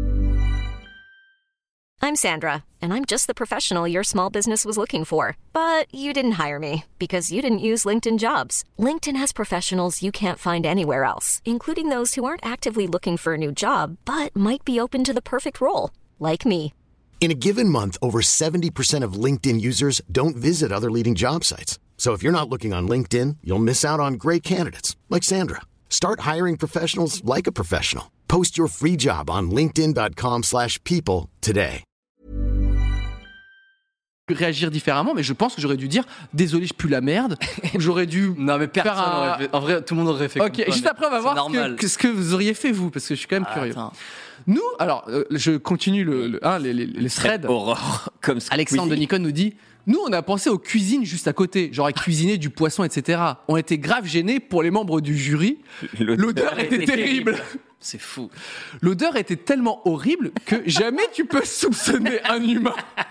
I'm Sandra, and I'm just the professional your small business was looking for. But you didn't hire me because you didn't use LinkedIn Jobs. LinkedIn has professionals you can't find anywhere else, including those who aren't actively looking for a new job, but might be open to the perfect role, like me. In a given month, over 70% of LinkedIn users don't visit other leading job sites. So if you're not looking on LinkedIn, you'll miss out on great candidates like Sandra. Start hiring professionals like a professional. Post your free job on linkedin.com/people today. Réagir différemment, mais je pense que j'aurais dû dire désolé, je pue la merde. J'aurais dû. Non mais personne faire un- aurait fait. En vrai, tout le monde aurait fait. Ok, comme toi, juste mais après, on va c'est voir normal. ce que vous auriez fait vous, parce que je suis quand même curieux. Attends. Nous, alors, je continue les threads. Aurore, comme ça. Alexandre de Nikon nous dit nous, on a pensé aux cuisines juste à côté, genre à cuisiner du poisson, etc. On était grave gênés pour les membres du jury. L'odeur était terrible. C'est fou. L'odeur était tellement horrible que jamais tu peux soupçonner un humain.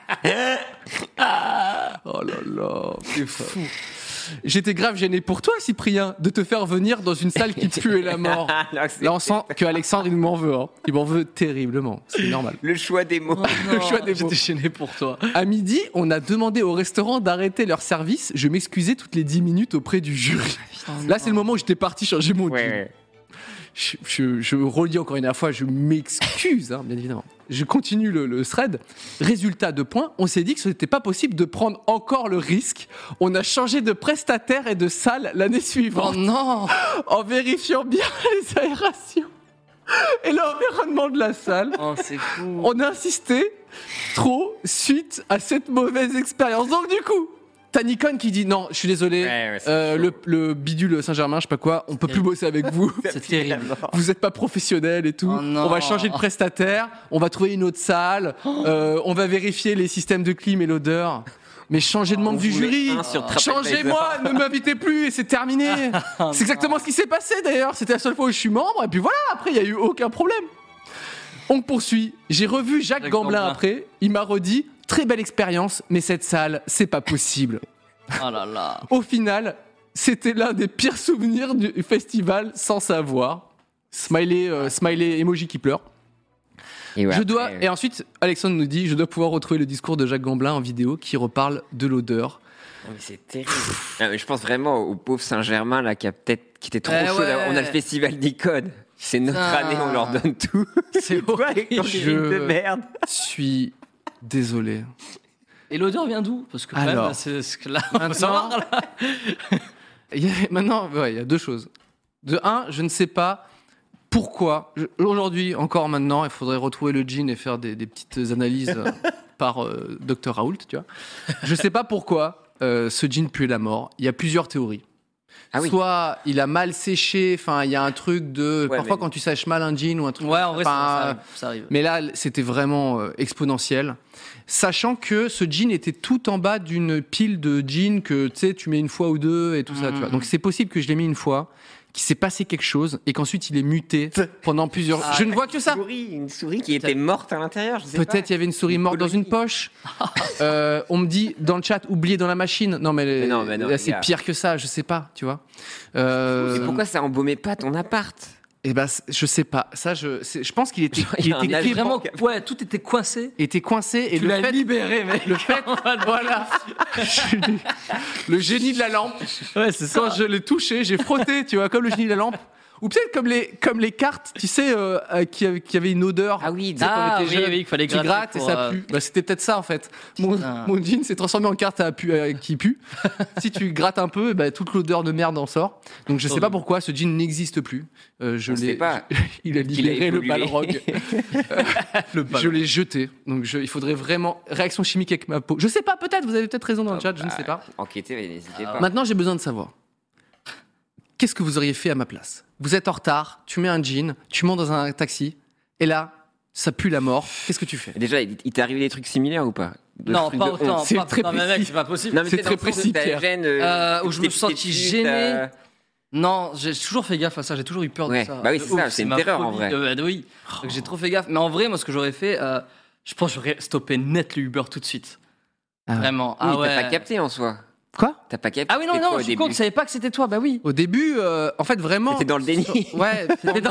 Oh là là, c'est fou. J'étais grave gêné pour toi, Cyprien, de te faire venir dans une salle qui puait la mort. Là, on sent que Alexandre, il m'en veut. Hein. Il m'en veut terriblement. C'est normal. Le choix des mots. Le choix des mots. J'étais gêné pour toi. À midi, on a demandé au restaurant d'arrêter leur service. Je m'excusais toutes les 10 minutes auprès du jury. Là, c'est le moment où j'étais parti changer mon jean. Ouais. Je relis encore une fois, je m'excuse, hein, bien évidemment. Je continue le thread. Résultat de points, on s'est dit que ce n'était pas possible de prendre encore le risque. On a changé de prestataire et de salle l'année suivante. Oh non. En vérifiant bien les aérations et l'environnement de la salle. Oh, c'est fou. On a insisté trop suite à cette mauvaise expérience. Donc du coup, t'as Nikon qui dit non, je suis désolé, Ouais, c'est le bidule Saint-Germain, je sais pas quoi, on peut plus bosser avec vous. C'est terrible. Vous êtes pas professionnel et tout. Oh non. On va changer de prestataire, on va trouver une autre salle, on va vérifier les systèmes de clim et l'odeur. Mais changez de membre du jury. Changez-moi, ne m'invitez plus et c'est terminé. C'est exactement ce qui s'est passé d'ailleurs. C'était la seule fois où je suis membre et puis voilà, après il y a eu aucun problème. On poursuit. J'ai revu Jacques Gamblin après. Il m'a redit très belle expérience, mais cette salle, c'est pas possible. Oh là là. Au final, c'était l'un des pires souvenirs du festival sans savoir. Smiley emoji qui pleure. Et, ouais, Et ensuite, Alexandre nous dit je dois pouvoir retrouver le discours de Jacques Gamblin en vidéo qui reparle de l'odeur. Oh, mais c'est terrible. Non, mais je pense vraiment au pauvre Saint-Germain là qui était trop chaud. ouais. On a le festival d'Icône. C'est notre année, on leur donne tout. C'est horrible. de merde. Je suis désolé. Et l'odeur vient d'où? Parce que quand Alors, même, c'est ce que là, on peut maintenant- savoir, là. Maintenant, il y a deux choses. De un, je ne sais pas pourquoi. Aujourd'hui, encore maintenant, il faudrait retrouver le jean et faire des petites analyses par Dr Raoult, tu vois. Je ne sais pas pourquoi ce jean pue la mort. Il y a plusieurs théories. Ah oui. Soit il a mal séché, enfin il y a un truc de Ouais, parfois mais- quand tu sèches mal un jean ou un truc. Ouais, en vrai, enfin, ça arrive. mais là, c'était vraiment exponentiel. Sachant que ce jean était tout en bas d'une pile de jeans que tu sais, tu mets une fois ou deux et tout ça. Tu vois. Donc c'est possible que je l'ai mis une fois, qu'il s'est passé quelque chose et qu'ensuite il est muté pendant plusieurs. Je ne vois que ça. Une souris qui était morte à l'intérieur. Je sais pas. Peut-être il y avait une souris morte dans une poche. On me dit dans le chat, oublié dans la machine. Non, mais non, là, les c'est gars. pire que ça, je sais pas, tu vois. Et pourquoi ça embaumait pas ton appart? Eh ben, je sais pas. Ça, je pense qu'il était, Il y a un était algèbre. Vraiment, ouais, tout était coincé. était coincé et Tu le l'as fait, libéré, mec. le fait, voilà, le génie de la lampe. Ouais, c'est ça. Quand je l'ai touché, j'ai frotté, tu vois, comme le génie de la lampe. ou peut-être comme les cartes, tu sais, qui avaient une odeur. Ah oui, Tu sais, quand on était jeune, qu'il fallait tu grattes et ça pue. Bah, c'était peut-être ça en fait. Mon jean s'est transformé en carte qui pue. Si tu grattes un peu, bah, toute l'odeur de merde en sort. Donc je sais pas pourquoi ce jean n'existe plus. Il a libéré le Balrog. Je l'ai jeté. Donc il faudrait vraiment réaction chimique avec ma peau. Je sais pas, peut-être, vous avez peut-être raison dans le chat, je ne sais pas. Enquêtez, mais n'hésitez pas. Maintenant, j'ai besoin de savoir. Qu'est-ce que vous auriez fait à ma place? Vous êtes en retard, tu mets un jean, tu montes dans un taxi, et là, ça pue la mort. Qu'est-ce que tu fais? Déjà, il t'est arrivé des trucs similaires ou pas? Non, pas autant. C'est très non, mais mec, c'est pas possible. Non, mais C'est très précis, Pierre. Où je me suis senti gêné. Non, j'ai toujours fait gaffe à ça. J'ai toujours eu peur de ça. Bah oui, c'est ça. C'est une ma terreur en phobie vrai. oui. Donc, j'ai trop fait gaffe. Mais en vrai, moi, ce que j'aurais fait, je pense que j'aurais stoppé net le Uber tout de suite. Ah ouais. Vraiment. Oui, Ah ouais. t'as pas capté en soi. Quoi? T'as pas capté. Ah oui, non, c'était non, toi au je suis con, début. tu savais pas que c'était toi. Bah oui. Au début, en fait, vraiment. T'étais dans le déni. Ouais,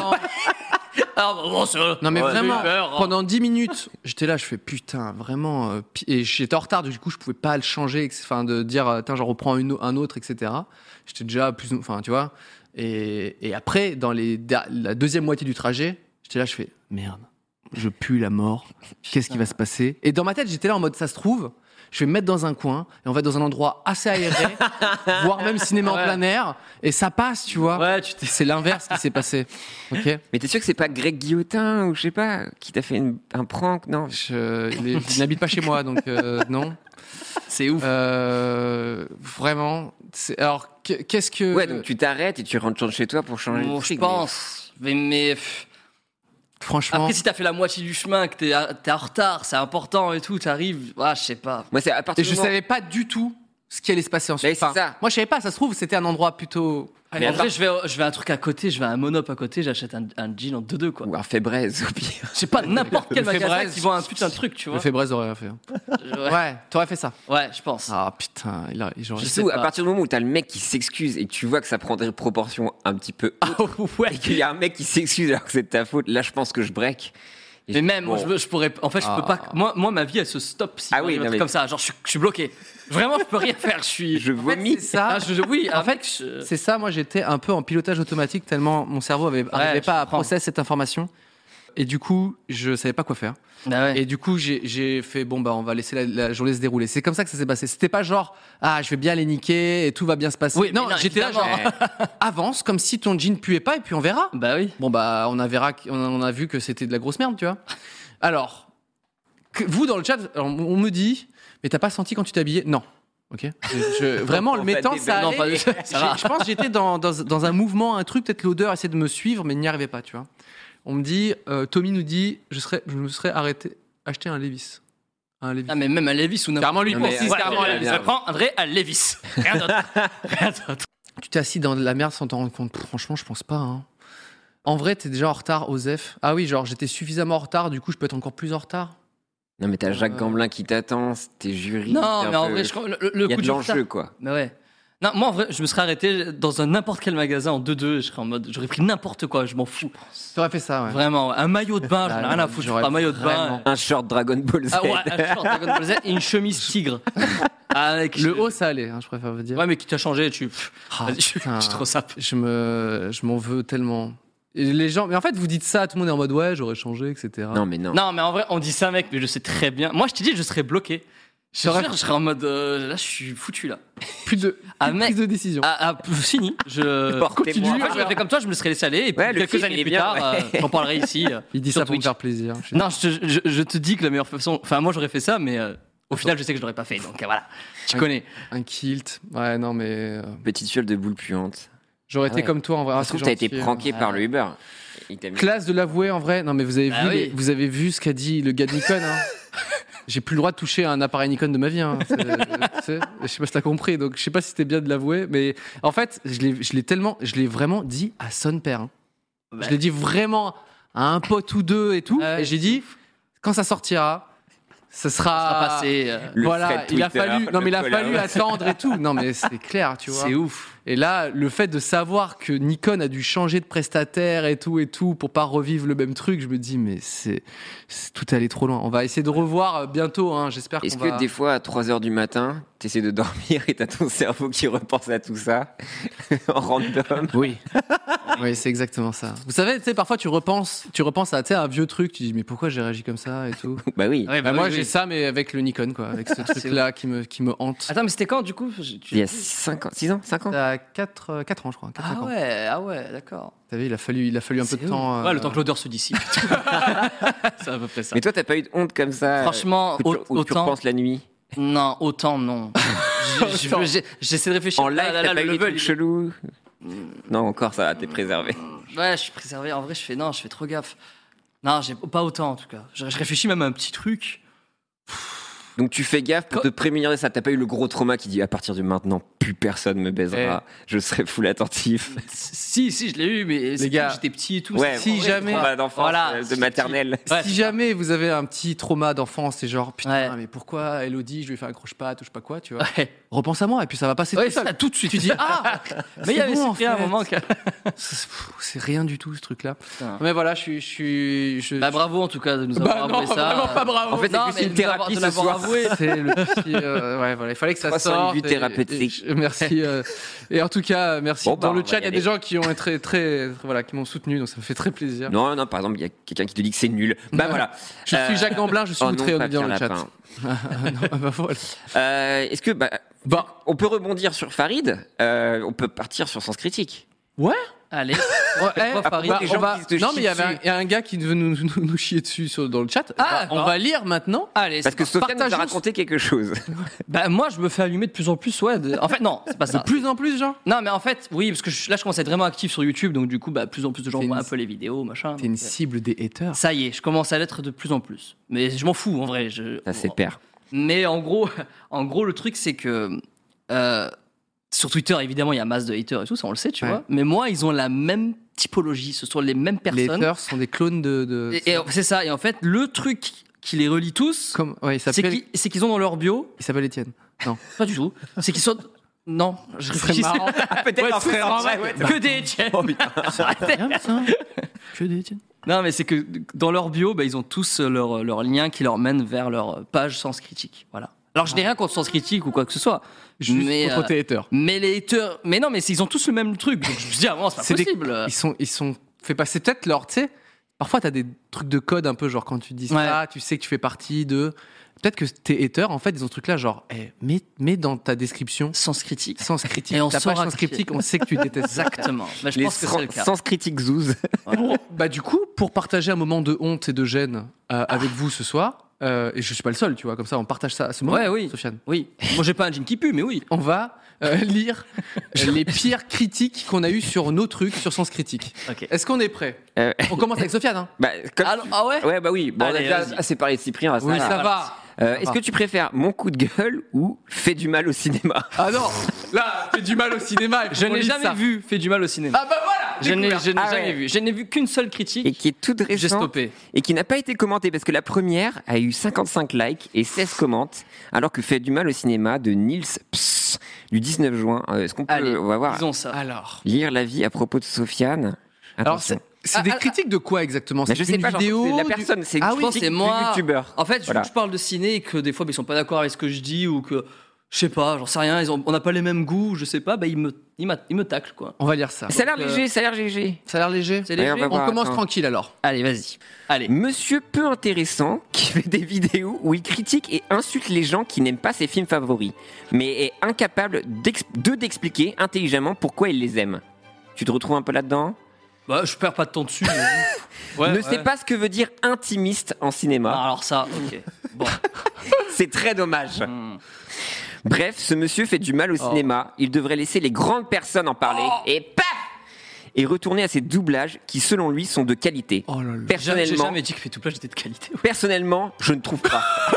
Ah, bon, c'est- non, mais ouais, vraiment, Uber, hein. pendant 10 minutes, j'étais là, je fais putain, vraiment. Et j'étais en retard, du coup, je pouvais pas le changer, enfin, de dire, tiens, j'en reprends un autre, etc. J'étais déjà plus. Enfin, tu vois. Et après, dans la deuxième moitié du trajet, j'étais là, je fais merde, je pue la mort. Qu'est-ce qui va se passer? Et dans ma tête, j'étais là en mode, ça se trouve, je vais me mettre dans un coin et on va être dans un endroit assez aéré, voire même cinéma en plein air, et ça passe, tu vois. Ouais, C'est l'inverse qui s'est passé. Ok. Mais t'es sûr que c'est pas Greg Guillotin ou je sais pas qui t'a fait un prank? Non. Il n'habite pas chez moi, donc non. C'est ouf. Vraiment. Alors, qu'est-ce que. Ouais, donc tu t'arrêtes et tu rentres chez toi pour changer Bon, le je truc. pense. Mais Franchement. après, si t'as fait la moitié du chemin, que t'es en retard, c'est important et tout, t'arrives. Ah, je sais pas. Moi, c'est à partir Et du je moment- savais pas du tout ce qui allait se passer ensuite. Mais c'est ça. Moi, je savais pas. Ça se trouve, c'était un endroit plutôt. Mais en à vrai, je vais à un truc à côté, je vais à un Monop à côté, j'achète un jean en 2-2, quoi. Ou un Fébraise, au pire. Je sais pas, n'importe quel Le magasin Fébraise, qui vend un putain de truc, tu Le vois. Fébraise aurait rien fait. Ouais, t'aurais fait ça. Ouais, je pense. Ah putain, j'aurais. Je sais Surtout, à pas. partir du moment où t'as le mec qui s'excuse et que tu vois que ça prend des proportions un petit peu hautes, ouais. et qu'il y a un mec qui s'excuse alors que c'est de ta faute, là, je pense que je break. Et Mais même, bon. moi, je pourrais. En fait, je peux pas. Moi, ma vie, elle se stoppe si Ah il oui, y a un non, truc mais- comme ça. Genre, je suis bloqué. Vraiment, je peux rien faire. Je vomis. C'est ça. Oui, En fait, c'est ça. Moi, j'étais un peu en pilotage automatique tellement mon cerveau n'arrivait je pas à comprends. processer cette information. Et du coup, je savais pas quoi faire. Bah ouais. Et du coup, j'ai fait bon bah on va laisser la journée se dérouler. C'est comme ça que ça s'est passé. C'était pas genre je vais bien les niquer et tout va bien se passer. Oui, mais non, non, j'étais là genre avance comme si ton jean puait pas et puis on verra. Bah oui. Bon bah on a vu que c'était de la grosse merde, tu vois. Alors vous dans le chat, on me dit mais t'as pas senti quand tu t'habillais? Non. Ok. Vraiment le On va mettant ça. Non, allait. pas- ça va. Je pense que j'étais dans un mouvement, un truc, peut-être l'odeur essayait de me suivre, mais il n'y arrivait pas, tu vois. On me dit, Tommy nous dit, je me serais arrêté, acheter un Levi's. Un Levi's. Ah, mais même à Levis ou n'importe. Carrément, lui, Non, mais, précise, ouais, carrément, ouais, Levi's. ouais. Je prends un vrai à Levis. Rien d'autre. Rien d'autre. Tu t'es assis dans de la merde sans t'en rendre compte. Pff, franchement, je pense pas. Hein. En vrai, t'es déjà en retard, Osef. Ah oui, genre, j'étais suffisamment en retard, du coup, je peux être encore plus en retard. Non, mais t'as Jacques Gamblin qui t'attend, t'es jury. Non, t'es un mais en peu- vrai, je crois le Il y a coup de du retard. l'enjeu, quoi. Mais ouais. Non, moi en vrai, je me serais arrêté dans un n'importe quel magasin en 2-2, je serais en mode, j'aurais pris n'importe quoi, je m'en fous. T'aurais fait ça, ouais. Vraiment, un maillot de bain, j'en ai rien à foutre, je prends un maillot de bain. vraiment- Un short Dragon Ball Z. Ah ouais, un short Dragon Ball Z et une chemise tigre. Avec Le haut, ça allait, hein, je préfère vous dire. Ouais, mais qui t'a changé, Ah, vas-y, je putain. suis trop sap. Je m'en veux tellement. Et les gens, mais en fait, vous dites ça, tout le monde est en mode ouais, j'aurais changé, etc. Non, mais non. Non, mais en vrai, on dit ça, mec, mais je sais très bien. Moi, je t'ai dit, je serais bloqué. Je T'aurais- serais en mode, là, je suis foutu, là. Plus de mec. prise de décision. fini. Je Portez-moi. continue. En fait, j'aurais fait comme toi, je me serais laissé aller. Et puis, Ouais, le quelques film, il années est plus bien, tard, ouais. j'en parlerai ici. Il dit sur ça pour me Twitch. faire plaisir. Non, je te dis que la meilleure façon. Enfin, moi, j'aurais fait ça, mais au final, je sais que je l'aurais pas fait. Donc voilà, tu connais. Un kilt. Ouais, non, mais. Petite fiole de boule puante. J'aurais Ah été ouais. comme toi en vrai. Ça Ah, se trouve, c'est t'as été gentil. pranké par le Uber. Il t'a mis- Classe de l'avouer en vrai. Non, mais vous avez, Ah oui. vous avez vu ce qu'a dit le gars de Nikon. Hein. J'ai plus le droit de toucher un appareil Nikon de ma vie. Hein. Tu sais, je sais pas si t'as compris. Donc, je sais pas si c'était bien de l'avouer. Mais en fait, je l'ai vraiment dit à son père. Hein. Bah. Je l'ai dit vraiment à un pote ou deux et tout. Ouais. Et j'ai dit, quand ça sortira, ça Ça sera. sera passé. Le Voilà, Fred il a Twitter, fallu, non le mais il a Polaroid. fallu attendre et tout. Non mais c'est clair, tu vois. C'est ouf. Et là, le fait de savoir que Nikon a dû changer de prestataire et tout pour pas revivre le même truc, je me dis mais c'est tout allé trop loin. On va essayer de revoir bientôt, hein, j'espère qu'on va... Est-ce que des fois à 3h du matin, t'essaies de dormir et t'as ton cerveau qui repense à tout ça en random? Oui. Oui, c'est exactement ça. Vous savez, tu sais, parfois tu repenses à un vieux truc, tu dis mais pourquoi j'ai réagi comme ça et tout. Bah oui. Ouais, Moi oui. j'ai ça mais avec le Nikon quoi, avec ce truc-là qui me hante. Attends, mais c'était quand du coup Il y a 5 ans, 6 ans, 5 ans. T'as 4 ans je crois. 4, 5 ans. Ah ouais, d'accord. T'as vu, il a fallu un peu de temps. Ouais, le temps que l'odeur se dissipe. C'est à peu près ça. Mais toi, t'as pas eu de honte comme ça? Franchement, où tu autant. repenses la nuit? Non, autant non. J'essaie de réfléchir. En live, Là, t'as pas eu le des level, trucs chelous? Non, encore ça, t'es préservé. Ouais, je suis préservé. En vrai, je fais trop gaffe. Non, j'ai pas autant en tout cas. Je réfléchis même à un petit truc. Donc tu fais gaffe pour te prémunir de ça. T'as pas eu le gros trauma qui dit à partir de maintenant, plus personne me baisera. Je serai full attentif. Si, je l'ai eu, mais Les gars, j'étais petit et tout. Ouais, si jamais- trauma d'enfance, Voilà, de maternelle. Ouais, Si jamais vous avez un petit trauma d'enfance, c'est genre putain, Ouais. mais pourquoi Elodie, je lui ai fait un croche-patte ou je sais pas quoi, tu vois. Ouais. Repense à moi et puis ça va passer Ouais, tout seul. ça, tout de suite. Tu dis ah, mais il y avait bon, en Cyprien à un fait. moment. C'est rien du tout ce truc-là. Putain. Mais voilà, je Bah bravo en tout cas de nous Bah avoir non, avoué ça. vraiment pas bravo. En fait, Non, c'est mais une de thérapie ce l'avoir soir. avoué. C'est le petit, ouais, voilà, il fallait que ça 308 sorte. thérapeutique. Merci. Et en tout cas, merci. Bon, bah, Dans le on va chat, y il y a aller. des gens qui ont été très, voilà, qui m'ont soutenu, donc ça me fait très plaisir. Non, par exemple, il y a quelqu'un qui te dit que c'est nul. Bah voilà. Je suis Jacques Gamblin, je suis Oh outré non, on nous dit dans le Papien chat. Lapin. Non, bah voilà. Est-ce que Bon, on peut rebondir sur Farid? On peut partir sur Sens Critique. ouais. Allez. Ouais, Farid, bah, les on gens va... qui se Non, chient mais il dessus. y a un gars qui veut nous chier dessus dans le chat. Ah, on d'accord. va lire maintenant. Allez. Parce que Sofiane nous a partageons- raconté quelque chose. Bah moi je me fais allumer de plus en plus, ouais. En fait non, c'est pas ça. De plus en plus, genre. Non mais en fait oui parce que là je commence à être vraiment actif sur YouTube donc du coup bah plus en plus de gens T'es voient une- un peu les vidéos machin. T'es une donc, cible des haters. ça y est, je commence à l'être de plus en plus. Mais je m'en fous en vrai. Ça c'est père. Mais en gros le truc c'est que sur Twitter évidemment il y a masse de haters et tout ça on le sait tu Ouais. vois. Mais moi ils ont la même typologie, ce sont les mêmes Les personnes. haters sont des clones de... Et c'est ça et en fait le truc qui les relie tous, Comme... Ouais, il s'appelle... c'est qu'ils ont dans leur bio Il s'appelle Étienne. Non. pas du tout. C'est qu'ils sont non, je Ce serait réfléchis. marrant. Peut-être Ouais, en ce serait frère, marrant. ouais. Que des Etienne. Rien, ça. Que des Étienne. Non, mais c'est que dans leur bio, bah, ils ont tous leur lien qui leur mène vers leur page Sens Critique. Voilà. Alors, je n'ai rien contre Sens Critique ou quoi que ce soit. Juste mais, contre tes haters. mais les haters. Mais non, mais ils ont tous le même truc. Donc, je me dis, ah, bon, c'est pas possible. Ils sont fait passer peut-être leur, tu sais, parfois t'as des trucs de code un peu genre quand tu dis ça, tu sais que tu fais partie de, peut-être que tes haters en fait ils ont ce truc là genre, mets dans ta description Sens Critique. Sens Critique, Et on ta page saura Sens Critique, on sait que tu détestes ça. Exactement. Bah, je Les pense que c'est le cas. Sens Critique Zouz. Bah du coup, pour partager un moment de honte et de gêne avec vous ce soir, et je suis pas le seul, tu vois, comme ça on partage ça à ce moment. Ouais, oui. Sofiane. Oui. Moi, j'ai pas un jean qui pue, mais oui. On va lire les pires critiques qu'on a eues sur nos trucs sur Sens Critique. Ok. Est-ce qu'on est prêt? On commence avec Sofiane, hein? Ah ouais. Ouais, bah oui. Bon, on a Allez, déjà vas-y. assez parlé de Cyprien. Oui, ça va. Est-ce que tu préfères mon coup de gueule ou fait du mal au cinéma? Ah non, là, fait du mal au cinéma. Je n'ai jamais vu fait du mal au cinéma. Ah bah voilà. Je n'ai Ah ouais. jamais vu. Je n'ai vu qu'une seule critique. Et qui est toute J'ai récente stoppé. et qui n'a pas été commentée parce que la première a eu 55 likes et 16 commentes, alors que fait du mal au cinéma de Nils Pss, du 19 juin. Est-ce qu'on peut, Allez, on va voir, disons ça. Alors. lire l'avis à propos de Sofiane? Alors, Attention. c'est des critiques de quoi exactement? Mais C'est je sais une pas, genre, vidéo c'est la du- personne, c'est Ah une oui, critique c'est du moi. youtubeur. En fait, Voilà. je parle de ciné et que des fois, ils sont pas d'accord avec ce que je dis ou que, je sais pas, j'en sais rien, on n'a pas les mêmes goûts, je sais pas, bah, ils me taclent, quoi. On va lire ça. Ça a l'air léger, ça a l'air léger. Ça a l'air léger. C'est Ouais, léger. on va On voir, commence attends. tranquille alors. Allez, vas-y. Allez. Monsieur peu intéressant qui fait des vidéos où il critique et insulte les gens qui n'aiment pas ses films favoris, mais est incapable d'expliquer intelligemment pourquoi il les aime. Tu te retrouves un peu là-dedans? Bah, je perds pas de temps dessus. mais- Ne Ouais, sais ouais. pas ce que veut dire intimiste en Ah, cinéma. alors ça, ok. Bon. C'est très dommage. Hmm. Bref, ce monsieur fait du mal au cinéma. Il devrait laisser les grandes personnes en parler. Et paf! Et retourner à ses doublages qui, selon lui, sont de qualité. Oh là là. J'ai Personnellement, jamais dit que fait tout plat, j'étais de qualité. personnellement, je ne trouve pas.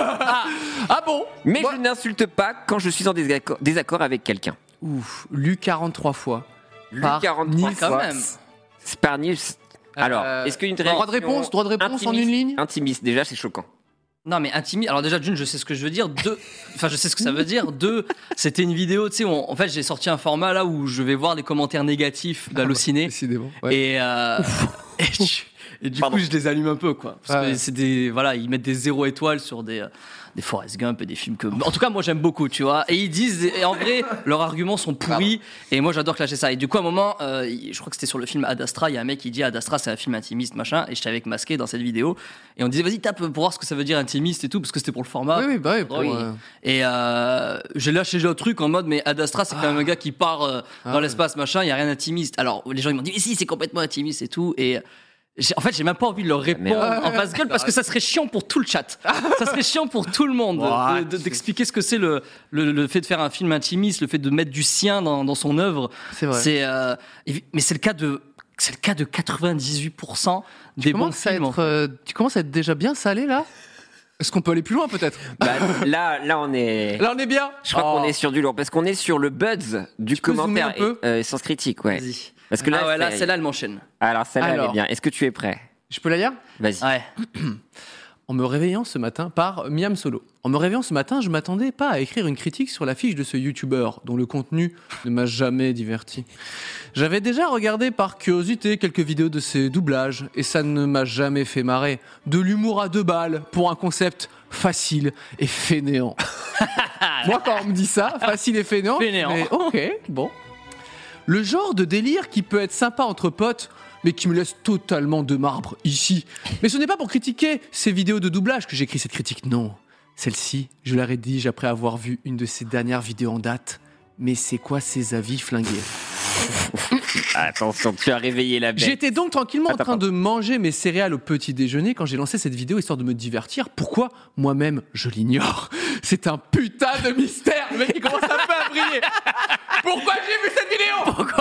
Ah bon? Mais je n'insulte pas quand je suis en désaccord avec quelqu'un. Ouf, lu 43 fois. Lu Par 43 Nils quand fois. même. C'est par Nils. Alors, est-ce qu'une droit de réponse en une ligne? Intimiste, déjà, c'est choquant. Non, mais intimiste. Alors, déjà, d'une, je sais ce que je veux dire. Deux, enfin, je sais ce que ça veut dire. Deux, c'était une vidéo, tu sais, en fait, j'ai sorti un format là où je vais voir les commentaires négatifs d'Allociné. Décidément. Ouais. Et du coup, je les allume un peu, quoi. Parce que c'est des. Voilà, ils mettent des 0 étoiles sur des Forrest Gump et des films que. En tout cas, moi, j'aime beaucoup, tu vois. Et ils disent. Et en vrai, leurs arguments sont pourris. Et moi, j'adore clasher ça. Et du coup, à un moment, je crois que c'était sur le film Ad Astra, il y a un mec qui dit Ad Astra, c'est un film intimiste, machin. Et j'étais avec Masqué dans cette vidéo. Et on disait, vas-y, tape pour voir ce que ça veut dire intimiste et tout, parce que c'était pour le format. Oui, bah oui. Et j'ai lâché le truc en mode, mais Ad Astra, c'est quand même un gars qui part dans l'espace, machin, il n'y a rien d'intimiste. Alors, les gens, ils m'ont dit, mais si, c'est complètement intimiste et tout. Et. En fait, j'ai même pas envie de leur répondre en face gueule parce que ça serait chiant pour tout le chat. Ça serait chiant pour tout le monde d'expliquer ce que c'est le fait de faire un film intimiste, le fait de mettre du sien dans son œuvre. C'est vrai. Mais c'est le cas de 98% des bons films. Tu commences à être déjà bien salé là. Est-ce qu'on peut aller plus loin peut-être? Là, on est. Là, on est bien. Je crois qu'on est sur du lourd parce qu'on est sur le buzz du commentaire Sens Critique, ouais. Vas-y. Parce que là, celle-là, elle m'enchaîne. Alors, celle-là, elle est bien. Est-ce que tu es prêt? Je peux la lire? Vas-y. Ouais. En me réveillant ce matin, par Miam Solo. En me réveillant ce matin, je m'attendais pas à écrire une critique sur la fiche de ce youtubeur, dont le contenu ne m'a jamais diverti. J'avais déjà regardé par curiosité quelques vidéos de ses doublages, et ça ne m'a jamais fait marrer. De l'humour à 2 balles, pour un concept facile et fainéant. Moi, quand on me dit ça, facile et fainéant, mais ok, bon. Le genre de délire qui peut être sympa entre potes, mais qui me laisse totalement de marbre ici. Mais ce n'est pas pour critiquer ces vidéos de doublage que j'écris cette critique, non. Celle-ci, je la rédige après avoir vu une de ses dernières vidéos en date. Mais c'est quoi ces avis flingués? Attention, tu as réveillé la bête. J'étais donc tranquillement en train de manger mes céréales au petit déjeuner quand j'ai lancé cette vidéo histoire de me divertir. Pourquoi? Moi-même, je l'ignore. C'est un putain de mystère. Le mec, il commence un peu à briller. Pourquoi j'ai vu cette vidéo? Pourquoi?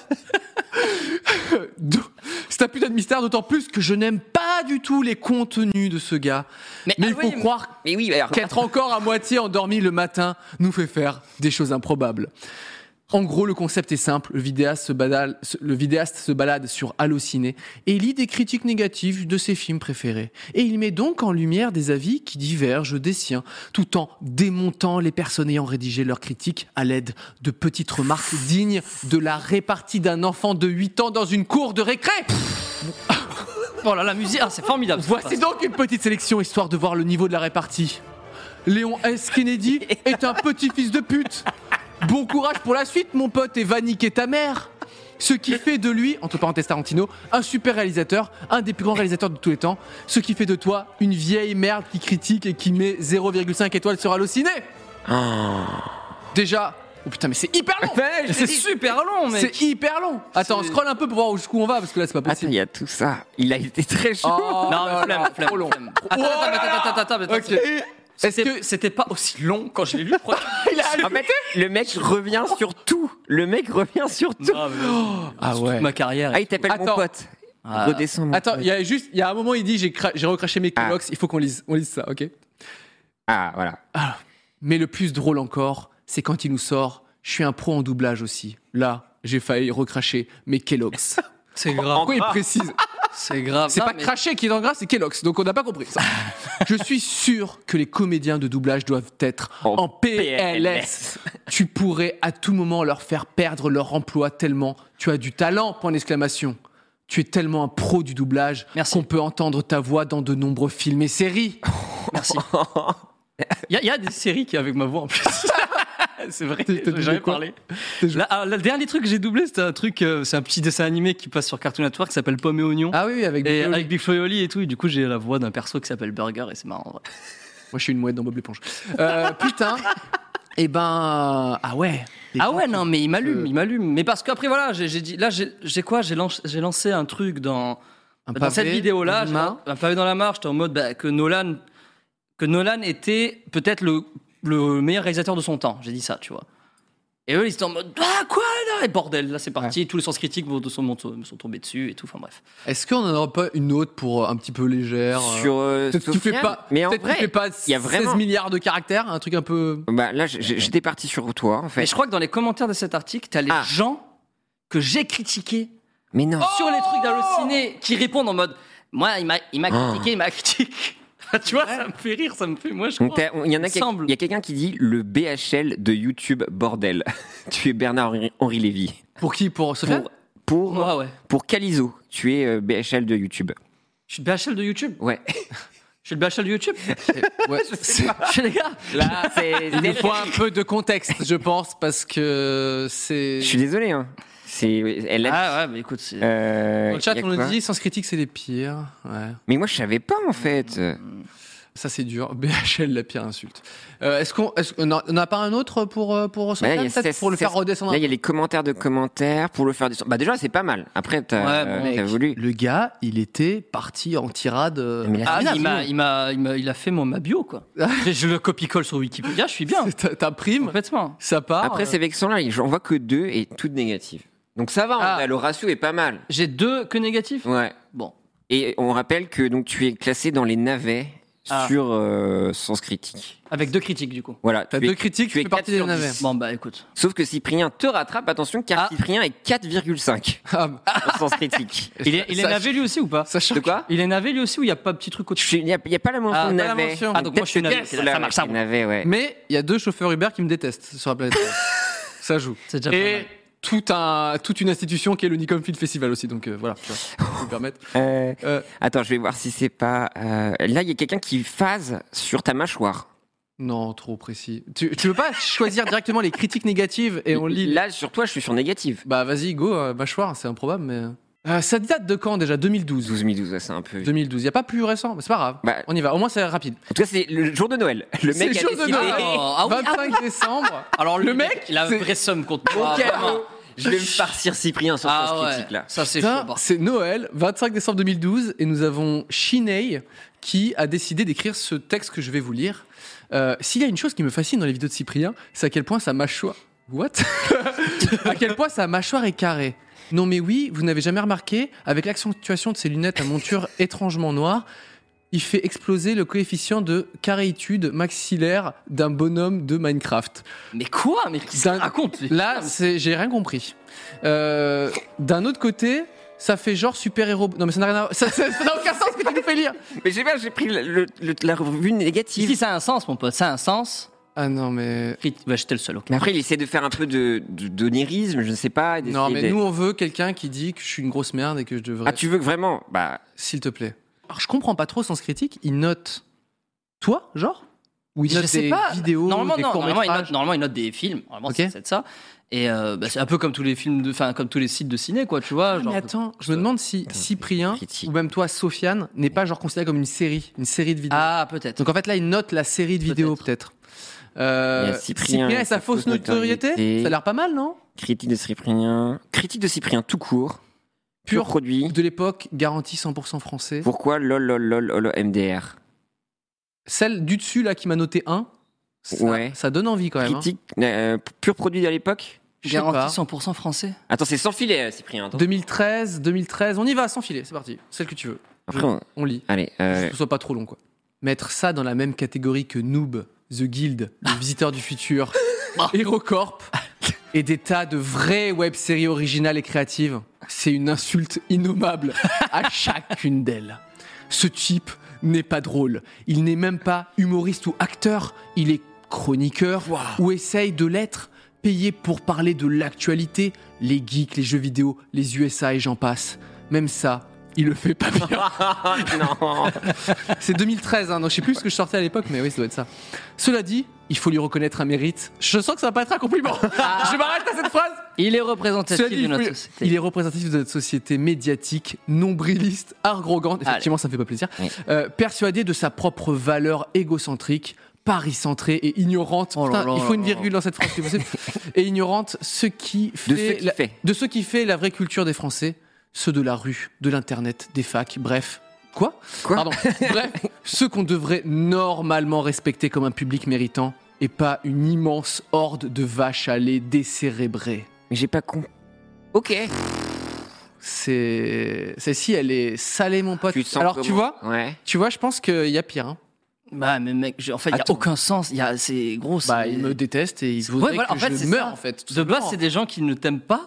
C'est un putain de mystère, d'autant plus que je n'aime pas du tout les contenus de ce gars. Mais il faut croire qu'être encore à moitié endormi le matin nous fait faire des choses improbables. En gros, le concept est simple. Le vidéaste se balade sur Allociné et lit des critiques négatives de ses films préférés. Et il met donc en lumière des avis qui divergent des siens, tout en démontant les personnes ayant rédigé leurs critiques à l'aide de petites remarques dignes de la répartie d'un enfant de 8 ans dans une cour de récré. Voilà, la musique, c'est formidable. Voici donc une petite sélection histoire de voir le niveau de la répartie. Léon S. Kennedy est un petit fils de pute. Bon courage pour la suite, mon pote, et va niquer ta mère. Ce qui fait de lui, entre parenthèses Tarantino, un super réalisateur, un des plus grands réalisateurs de tous les temps. Ce qui fait de toi une vieille merde qui critique et qui met 0,5 étoiles sur Allociné. Déjà... Oh putain, mais c'est hyper long. C'est super long, mec. C'est hyper long. Attends, scroll un peu pour voir jusqu'où on va, parce que là, c'est pas possible. Attends, il y a tout ça. Il a été très chaud. Non, flemme. Trop long. Attends. Ok. Est-ce que c'était pas aussi long quand je l'ai lu? En fait, le mec revient sur tout. Ah ouais. Toute ma carrière. Ah, il t'appelle mon pote. Redescends, mon Attends, pote. il y a un moment, il dit j'ai recraché mes Kellogg's, il faut qu'on lise ça, ok? Ah, voilà. Mais le plus drôle encore, c'est quand il nous sort « Je suis un pro en doublage aussi ». Là, j'ai failli recracher mes Kellogg's. C'est grave. Pourquoi il précise? C'est grave. C'est pas cracher qui est dans le gras, c'est Kellogg's. Donc on n'a pas compris ça. Je suis sûr que les comédiens de doublage doivent être en PLS. Tu pourrais à tout moment leur faire perdre leur emploi tellement tu as du talent, point d'exclamation. Tu es tellement un pro du doublage qu'on peut entendre ta voix dans de nombreux films et séries. Merci. Il y a des séries qui avec ma voix en plus. C'est vrai, j'en ai parlé. Le dernier truc que j'ai doublé, c'était un truc, c'est un petit dessin animé qui passe sur Cartoon Network qui s'appelle Pomme et Oignon. Ah oui, avec Big Flo et Oli et tout. Et du coup, j'ai la voix d'un perso qui s'appelle Burger et c'est marrant. Ouais. Moi, je suis une mouette dans Bob l'éponge. Putain. Et ben, ah ouais. Non, mais il m'allume. Mais parce qu'après, voilà, j'ai dit, là, j'ai lancé un truc dans cette vidéo-là, un pavé dans la marche. J'étais en mode que Nolan était peut-être le meilleur réalisateur de son temps. J'ai dit ça, tu vois. Et eux, ils étaient en mode quoi là? Et bordel, là c'est parti. Ouais. Tous les sens critiques me sont tombés dessus et tout. Enfin bref. Est-ce qu'on en aura pas une autre pour un petit peu légère? Sur tu fais pas. Mais en vrai, tu fais pas 16 milliards de caractères, un truc un peu. Là, j'étais parti sur toi en fait. Mais je crois que dans les commentaires de cet article, t'as les gens que j'ai critiqués. Mais non. Sur les trucs d'Allociné qui répondent en mode moi, il m'a critiqué. Tu vois, ça me fait rire, ça me fait. Moi, je Donc, crois. il y en a, semble. il y a quelqu'un qui dit le BHL de YouTube bordel. Tu es Bernard-Henri Lévy. Pour qui? Pour Sofiane? Pour Calizo, tu es BHL de YouTube. Je suis le BHL de YouTube. Ouais. Je suis le BHL de YouTube. Ouais. Je suis les gars. Là, il nous faut un peu de contexte, je pense, parce que c'est. Je suis désolé, hein. Elle a... Ah ouais, mais écoute, c'est. Dans le chat, y a on nous quoi dit Sens Critique, c'est les pires. Ouais. Mais moi, je savais pas, en fait. Ça, c'est dur. BHL, la pire insulte. Est-ce qu'on n'a pas un autre pour Sofiane, Là, peut-être pour le faire redescendre? Là, il y a les commentaires de commentaires pour le faire descendre. Bah, déjà, c'est pas mal. Après, t'as voulu. Le gars, il était parti en tirade. Mais il a fait ma bio, quoi. Je le copie-colle sur Wikipédia, je suis bien. T'imprimes, Complètement. ça part. Après, c'est vexant, là. J'en vois que 2 et toutes négatives. Donc, ça va, le ratio est pas mal. J'ai 2 que négatifs. Ouais. Bon. Et on rappelle que donc, tu es classé dans les navets sur Sens Critique. Avec 2 critiques, du coup. Voilà. T'as 2 critiques, tu fais partie des navets. Bon, bah écoute. Sauf que Cyprien te rattrape, attention, car Cyprien est 4,5 en Sens Critique. Il est navet lui aussi ou pas? De quoi? Il est navet lui aussi ou il n'y a pas de petit truc au-dessus? Il n'y a pas la mention de navet. Donc moi je suis navet. Ça marche, ça. Navet, ouais. Mais il y a 2 chauffeurs Uber qui me détestent sur la planète. Ça joue. C'est déjà pas mal. Toute une institution qui est le Nikon Film Festival aussi, donc voilà, tu vois, ça peut me permettre. Attends, je vais voir si c'est pas... Là, il y a quelqu'un qui phase sur ta mâchoire. Non, trop précis. Tu veux pas choisir directement les critiques négatives et on lit... Là, sur toi, je suis sur négative. Bah vas-y, go, mâchoire, c'est improbable, mais... ça date de quand déjà? 2012. 2012, ouais, c'est un peu... 2012, il n'y a pas plus récent, mais c'est pas grave. Bah, on y va, au moins c'est rapide. En tout cas, c'est le jour de Noël. Le mec a jour de décidé... Noël. 25 décembre. Alors le mec, il a une vraie somme contre moi. Je vais me farcir Cyprien sur cette critique là. Ça c'est Putain, chaud. c'est Noël, 25 décembre 2012, et nous avons Shinei qui a décidé d'écrire ce texte que je vais vous lire. S'il y a une chose qui me fascine dans les vidéos de Cyprien, c'est à quel point sa mâchoire... What? À quel point sa mâchoire est carrée. Non mais oui, vous n'avez jamais remarqué, avec l'accentuation de ses lunettes à monture étrangement noire, il fait exploser le coefficient de caréitude maxillaire d'un bonhomme de Minecraft. Mais quoi? Mais qui ça raconte? Là, j'ai rien compris. D'un autre côté, ça fait genre super-héros... Non mais ça n'a rien à voir. Ça n'a aucun sens que tu nous fais lire. Mais j'ai pris la revue négative. Si, ça a un sens, mon pote, ça a un sens. Ah non mais... Bah, j'étais le seul, ok. Mais après, il essaie de faire un peu d'onirisme, je ne sais pas. Non mais nous, on veut quelqu'un qui dit que je suis une grosse merde et que je devrais... Ah, tu veux que vraiment? Bah... S'il te plaît. Alors, je comprends pas trop Sens Critique. Il note toi, genre? Ou il note des vidéos, des courts-métrages? Normalement, il note des films. Normalement, okay. C'est ça. Et c'est un peu comme tous les films, comme tous les sites de ciné, quoi, tu vois. Mais attends, je me demande si Cyprien, ou même toi, Sofiane, n'est pas genre considéré comme une série de vidéos. Ah, peut-être. Donc en fait, là, il note la série de vidéos, peut-être. Cyprien et sa fausse notoriété, ça a l'air pas mal, non? Critique de Cyprien tout court. Pur produit. De l'époque, garantie 100% français. Pourquoi lol MDR? Celle du dessus, là, qui m'a noté 1, ça donne envie quand même. Critique, pur produit à l'époque? Garantie 100% français. Attends, c'est sans filet, Cyprien. Attends. 2013, on y va, sans filet, c'est parti. Celle que tu veux. Après, on lit. Allez. Que ce soit pas trop long, quoi. Mettre ça dans la même catégorie que Noob, The Guild, Les Visiteurs du Futur, HeroCorp et des tas de vraies web-séries originales et créatives, c'est une insulte innommable à chacune d'elles. Ce type n'est pas drôle. Il n'est même pas humoriste ou acteur. Il est chroniqueur ou essaye de l'être, payé pour parler de l'actualité, les geeks, les jeux vidéo, les USA et j'en passe. Même ça, il le fait pas bien. Non. C'est 2013, donc je sais plus ce que je sortais à l'époque, mais oui, ça doit être ça. Cela dit, il faut lui reconnaître un mérite. Je sens que ça va pas être un compliment. Je m'arrête à cette phrase. Il est représentatif de notre société. Il est représentatif de notre société médiatique, nombriliste, arrogante. Effectivement, ça me fait pas plaisir. Oui. Persuadé de sa propre valeur égocentrique, pari-centrée et ignorante. Il faut une virgule dans cette phrase, c'est possible. Et ignorante de ce qui fait la vraie culture des Français. Ceux de la rue, de l'internet, des facs, bref. Quoi Pardon. Bref, ceux qu'on devrait normalement respecter comme un public méritant et pas une immense horde de vaches à lait décérébrées. Mais j'ai pas con. Ok. Celle-ci, elle est salée, mon pote. Alors, tu vois, je pense qu'il y a pire. Hein. Bah, mais mec, en fait, il n'y a aucun sens. C'est gros. Bah, il me déteste et il voudrait que je meure, en fait. De base, c'est des gens qui ne t'aiment pas.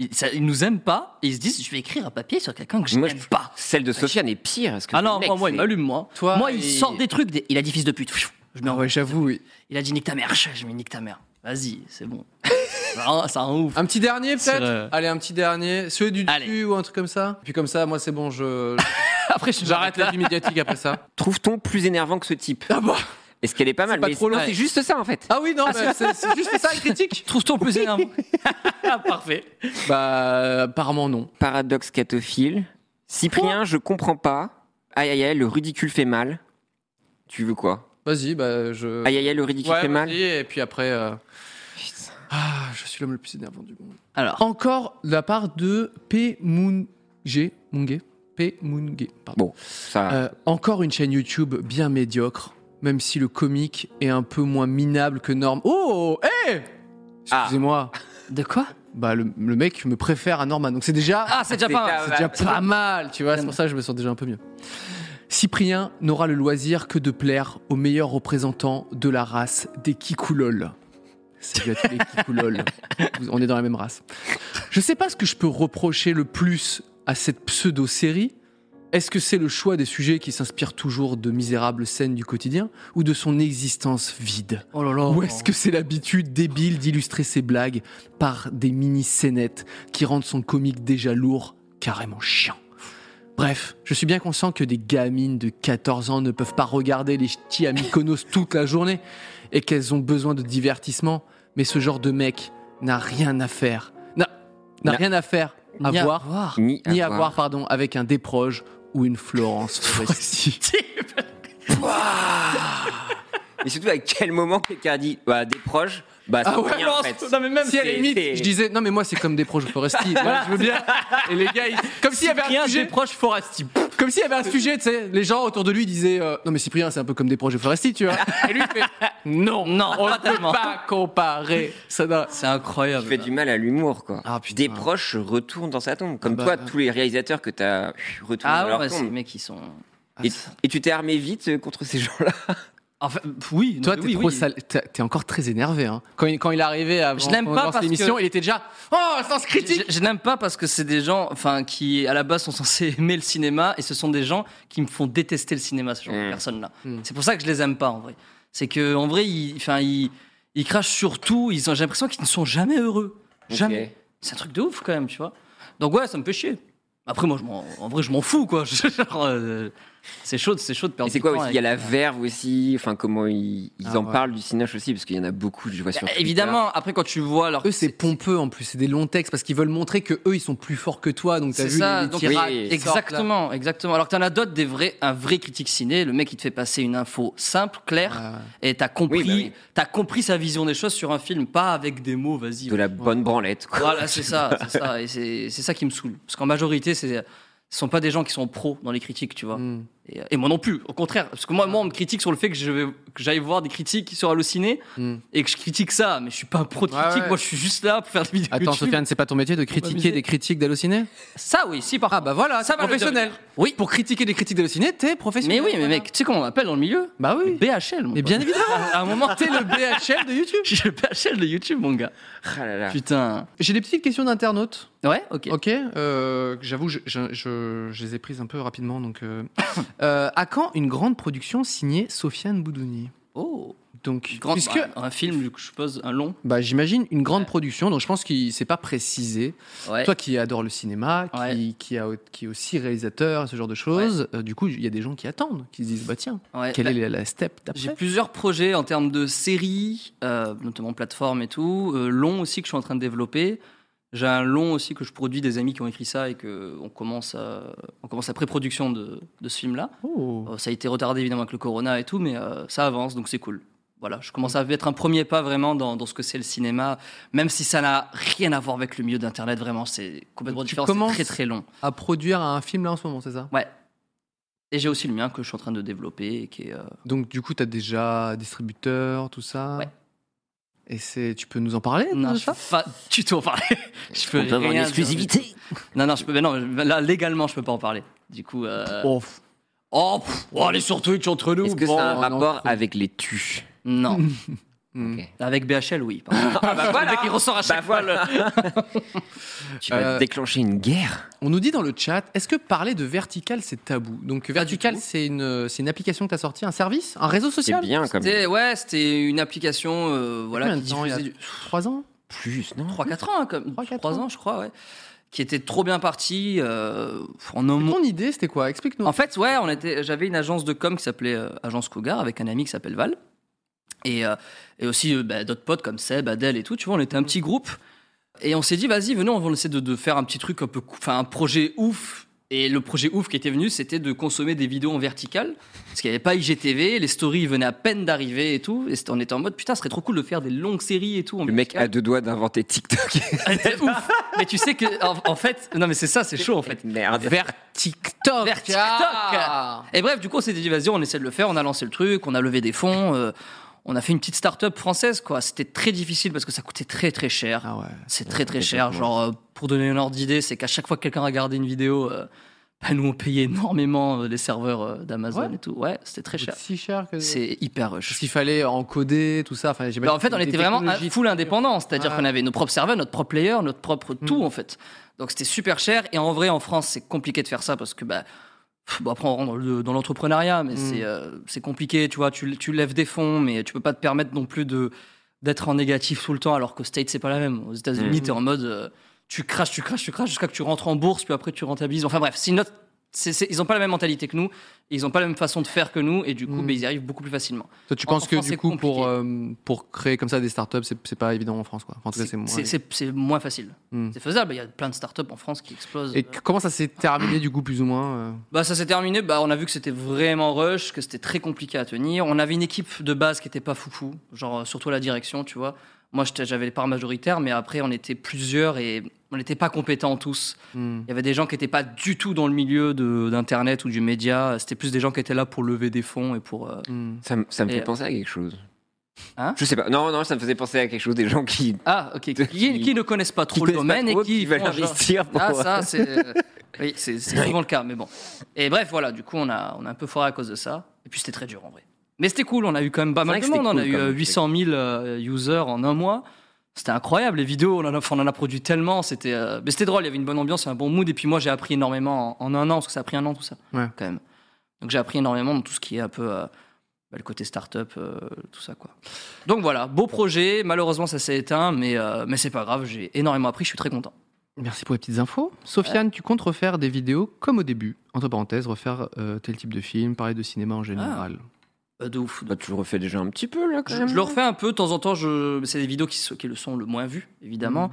ils nous aiment pas et ils se disent je vais écrire un papier sur quelqu'un que je Moi, n'aime pas. Celle de Sofiane est pire. Parce que Ah le non, mec, moi il c'est- m'allume moi. Toi, Moi il sort des trucs, il a dit fils de pute. Je mets en- Ouais, j'avoue, oui. Il a dit nique ta mère. Je mets nique ta mère. Vas-y, c'est bon. Ça rend ouf. Un petit dernier Sur, peut-être. Allez, un petit dernier. Celui du Allez. dessus ou un truc comme ça. Puis comme ça, moi c'est bon, Après j'arrête la vie médiatique après ça. Trouve-t-on plus énervant que ce type Ah bah. Est-ce qu'elle est pas mal pas mais trop long. c'est juste ça en fait. Ah oui, non, mais c'est juste ça la critique. Trouve-t-on plus énervant? Parfait. Bah, apparemment non. Paradoxe catophile. Cyprien, je comprends pas. Aïe aïe aïe, le ridicule fait mal. Tu veux quoi? Vas-y, bah je. Aïe aïe aïe, le ridicule fait mal. vas-y, et puis après. Ah, je suis l'homme le plus énervant du monde. Alors, Encore de la part de P. Munge. P. Munge, pardon. Bon, ça. Encore une chaîne YouTube bien médiocre, même si le comique est un peu moins minable que Norm. Oh, hé Excusez-moi. de quoi? Bah, le mec me préfère à Norman, donc c'est déjà. Ah, c'est déjà pas mal. C'est déjà pas mal, tu vois. C'est pour ça que je me sens déjà un peu mieux. Cyprien n'aura le loisir que de plaire au meilleur représentant de la race des Kikoulol. Salut à tous les Kikoulol. On est dans la même race. Je sais pas ce que je peux reprocher le plus à cette pseudo-série. Est-ce que c'est le choix des sujets qui s'inspirent toujours de misérables scènes du quotidien ou de son existence vide? Oh là là. Ou est-ce que c'est l'habitude débile d'illustrer ses blagues par des mini-scénettes qui rendent son comique déjà lourd, carrément chiant? Bref, je suis bien conscient que des gamines de 14 ans ne peuvent pas regarder les ch'tis à Mykonos toute la journée et qu'elles ont besoin de divertissement, mais ce genre de mec n'a rien à faire. N'a rien à faire à Ni à voir, voir. Ni ni à voir, pardon, avec un Desproges ou une Florence Foresti. Et surtout, à quel moment quelqu'un a dit bah, des proches, bah, c'est Ah ouais, rien, en fait. non mais même si à la C'est- limite, c'est- je disais non mais moi c'est comme des proches Foresti, je veux bien. Et les gars, comme s'il y avait un sujet, proches Foresti. comme s'il y avait un sujet, tu sais, les gens autour de lui disaient non mais Cyprien c'est un peu comme des proches Foresti, tu vois. Et lui il fait non, Non, on pas ne peut tellement. pas comparer. Ça n'a- C'est incroyable. Il fait du mal à l'humour, quoi. Ah, putain. Des proches retournent dans sa tombe. Comme Ah toi, bah. tous les réalisateurs que t'as retournés Ah dans ouais, leur bah, c'est tombe. les mecs qui sont. Et tu t'es armé vite contre ces gens-là. Enfin, oui. Toi, non, t'es oui, trop oui. sale. T'es encore très énervé. Hein. Quand il arrivait avant Je l'aime qu'on pas lance parce l'émission, que- il était déjà sens critique. Je n'aime pas parce que c'est des gens, enfin, qui à la base sont censés aimer le cinéma et ce sont des gens qui me font détester le cinéma, ce genre de personnes-là. C'est pour ça que je les aime pas en vrai. C'est que en vrai, ils crachent sur tout. J'ai l'impression qu'ils ne sont jamais heureux. Jamais. Ok. C'est un truc de ouf quand même, tu vois. Donc ouais, ça me fait chier. Après moi, en vrai, je m'en fous quoi. Genre, c'est chaud de perdre. Et c'est du quoi temps aussi Il y a avec- la verve aussi. Enfin, comment ils Ah en ouais. parlent du Cinoche aussi, parce qu'il y en a beaucoup, je vois sur Twitter. Évidemment, après quand tu vois leur Eux, c'est pompeux en plus, c'est des longs textes parce qu'ils veulent montrer que eux, ils sont plus forts que toi. Donc t'as C'est vu ça, les donc tirades oui, qui sortent, là. exactement. Alors que t'en as d'autres, un vrai critique ciné, le mec il te fait passer une info simple, claire, et t'as compris, Oui, bah oui. t'as compris sa vision des choses sur un film, pas avec des mots, vas-y. De la bonne branlette, quoi. Voilà, c'est ça, et c'est ça qui me saoule, parce qu'en majorité, ce sont pas des gens qui sont pros dans les critiques, tu vois. Et moi non plus, au contraire, parce que moi on me critique sur le fait que j'aille voir des critiques sur Allociné et que je critique ça, mais je suis pas un pro de critique, ouais. moi je suis juste là pour faire des vidéos Attends, YouTube. Sofiane, c'est pas ton métier de critiquer m'amuser. des critiques d'Allociné? Ça oui, si par Ah bah voilà, Ça c'est va, le professionnel. dire. Oui. Pour critiquer des critiques d'Allociné, t'es professionnel. Mais oui, mais voilà. mec, tu sais comment on m'appelle dans le milieu? Bah oui. BHL, mon Mais pote. bien évidemment. À un moment, T'es le BHL de YouTube. je suis le BHL de YouTube, mon gars. Ah là là. Putain. J'ai des petites questions d'internautes. Ouais, ok. Ok, j'avoue, je les ai prises un peu rapidement. Donc, à quand une grande production signée Sofiane Boudouni? Oh. Donc, Grand, puisque, un film, je suppose, un long. bah, j'imagine une grande production, donc je pense qu'il s'est pas précisé. Ouais. Toi qui adore le cinéma, qui est aussi réalisateur, ce genre de choses, du coup, il y a des gens qui attendent, qui se disent, bah tiens, Ouais. quelle Bah, est la step J'ai d'après? plusieurs projets en termes de séries, notamment plateforme et tout. Long aussi que je suis en train de développer. J'ai un long aussi que je produis, des amis qui ont écrit ça et qu'on commence la pré-production de ce film-là. Oh. Ça a été retardé évidemment avec le corona et tout, mais ça avance, donc c'est cool. Voilà, je commence à être un premier pas vraiment dans ce que c'est le cinéma, même si ça n'a rien à voir avec le milieu d'Internet, vraiment, c'est complètement Tu différent, commences- c'est très très long. À produire un film là en ce moment, c'est ça? Ouais. Et j'ai aussi le mien que je suis en train de développer et qui est... Donc du coup, tu as déjà distributeur, tout ça. Ouais. Et tu peux nous en parler Non, de je ça? peux pas du tout en parler. Je peux On peut avoir une rien exclusivité. dire. Non, là, légalement, je peux pas en parler. Du coup... Oh, allez sur Twitch entre nous. Est-ce que bon, ça a un non, rapport trop. avec les tus? Non. Ok. Avec BHL, oui. Le mec, il ressort à chaque fois. Tu vas déclencher une guerre. On nous dit dans le chat, est-ce que parler de Vertical, c'est tabou? Donc Vertical, tout. c'est une application que tu as sortie, un service, un réseau C'est social? bien comme. C'était une application Combien qui de temps, il y a diffusait 3 ans? Plus, non? 3-4 ans, comme 3-4 3 ans. ans, je crois, ouais. Qui était trop bien parti. En Ton idée, c'était quoi? Explique-nous. En fait, ouais, j'avais une agence de com qui s'appelait Agence Cougar avec un ami qui s'appelle Val. Et aussi d'autres potes comme Seb, Adèle et tout. Tu vois, on était un petit groupe. Et on s'est dit, vas-y, venez, on va essayer de faire un petit truc un peu. Enfin, un projet ouf. Et le projet ouf qui était venu, c'était de consommer des vidéos en vertical. Parce qu'il n'y avait pas IGTV, les stories venaient à peine d'arriver et tout. Et on était en mode, putain, ce serait trop cool de faire des longues séries et tout. Le mec a 2 doigts d'inventer TikTok. C'est ouf. Mais tu sais que, en fait, non, mais c'est ça, c'est chaud en fait. Merde. TikTok. Vers TikTok. Et bref, du coup, on s'est dit, vas-y, on essaie de le faire. On a lancé le truc, on a levé des fonds. On a fait une petite start-up française, quoi. C'était très difficile parce que ça coûtait très très cher. Ah ouais. C'est très très cher. Genre, pour donner une ordre d'idée, c'est qu'à chaque fois que quelqu'un regardait une vidéo, nous on payait énormément les serveurs d'Amazon et tout. Ouais, c'était très cher. Si cher que. C'est hyper Parce rush. qu'il fallait encoder tout ça. Enfin, En fait, on était vraiment full indépendant, c'est-à-dire qu'on avait nos propres serveurs, notre propre player, notre propre tout en fait. Donc c'était super cher. Et en vrai, en France, c'est compliqué de faire ça parce que après on rentre dans l'entrepreneuriat, mais c'est compliqué. Tu vois, tu lèves des fonds, mais tu peux pas te permettre non plus d'être en négatif tout le temps, alors qu'aux States c'est pas la même. Aux États-Unis, t'es en mode tu craches jusqu'à que tu rentres en bourse, puis après tu rentabilises. Enfin bref, ils ont pas la même mentalité que nous, ils ont pas la même façon de faire que nous, et du coup, ils y arrivent beaucoup plus facilement. Toi, tu penses que France, du c'est coup, compliqué. pour créer comme ça des startups, c'est pas évident en France, quoi. Enfin, en tout cas, c'est moins. C'est moins facile. C'est faisable. Il y a plein de startups en France qui explosent. Et comment ça s'est terminé du coup, plus ou moins Ça s'est terminé. On a vu que c'était vraiment rush, que c'était très compliqué à tenir. On avait une équipe de base qui était pas foufou, genre surtout à la direction, tu vois. Moi, j'avais les parts majoritaires, mais après, on était plusieurs et on n'était pas compétents tous. Il y avait des gens qui n'étaient pas du tout dans le milieu d'Internet ou du média. C'était plus des gens qui étaient là pour lever des fonds et pour... Ça me fait penser à quelque chose. Hein? Je sais pas. Non, ça me faisait penser à quelque chose, des gens qui... Ah, ok. Qui ne connaissent pas trop le domaine et qui veulent investir pour... ça, c'est... Oui, c'est souvent le cas, mais bon. Et bref, voilà, du coup, on a un peu foiré à cause de ça. Et puis, c'était très dur, en vrai. Mais c'était cool, on a eu quand même pas mal de monde. On a eu 800 000 users en un mois. C'était incroyable, les vidéos, on en a produit tellement. Mais c'était drôle, il y avait une bonne ambiance, un bon mood. Et puis moi, j'ai appris énormément en un an, parce que ça a pris un an, tout ça, quand même. Donc j'ai appris énormément dans tout ce qui est un peu le côté start-up, tout ça, quoi. Donc voilà, beau projet. Malheureusement, ça s'est éteint, mais c'est pas grave, j'ai énormément appris, je suis très content. Merci pour les petites infos. Sofiane, tu comptes refaire des vidéos comme au début, entre parenthèses, refaire tel type de film, parler de cinéma en général. De ouf. Tu le refais déjà un petit peu, là, quand même. Je le refais un peu, de temps en temps, c'est des vidéos qui le sont le moins vues, évidemment.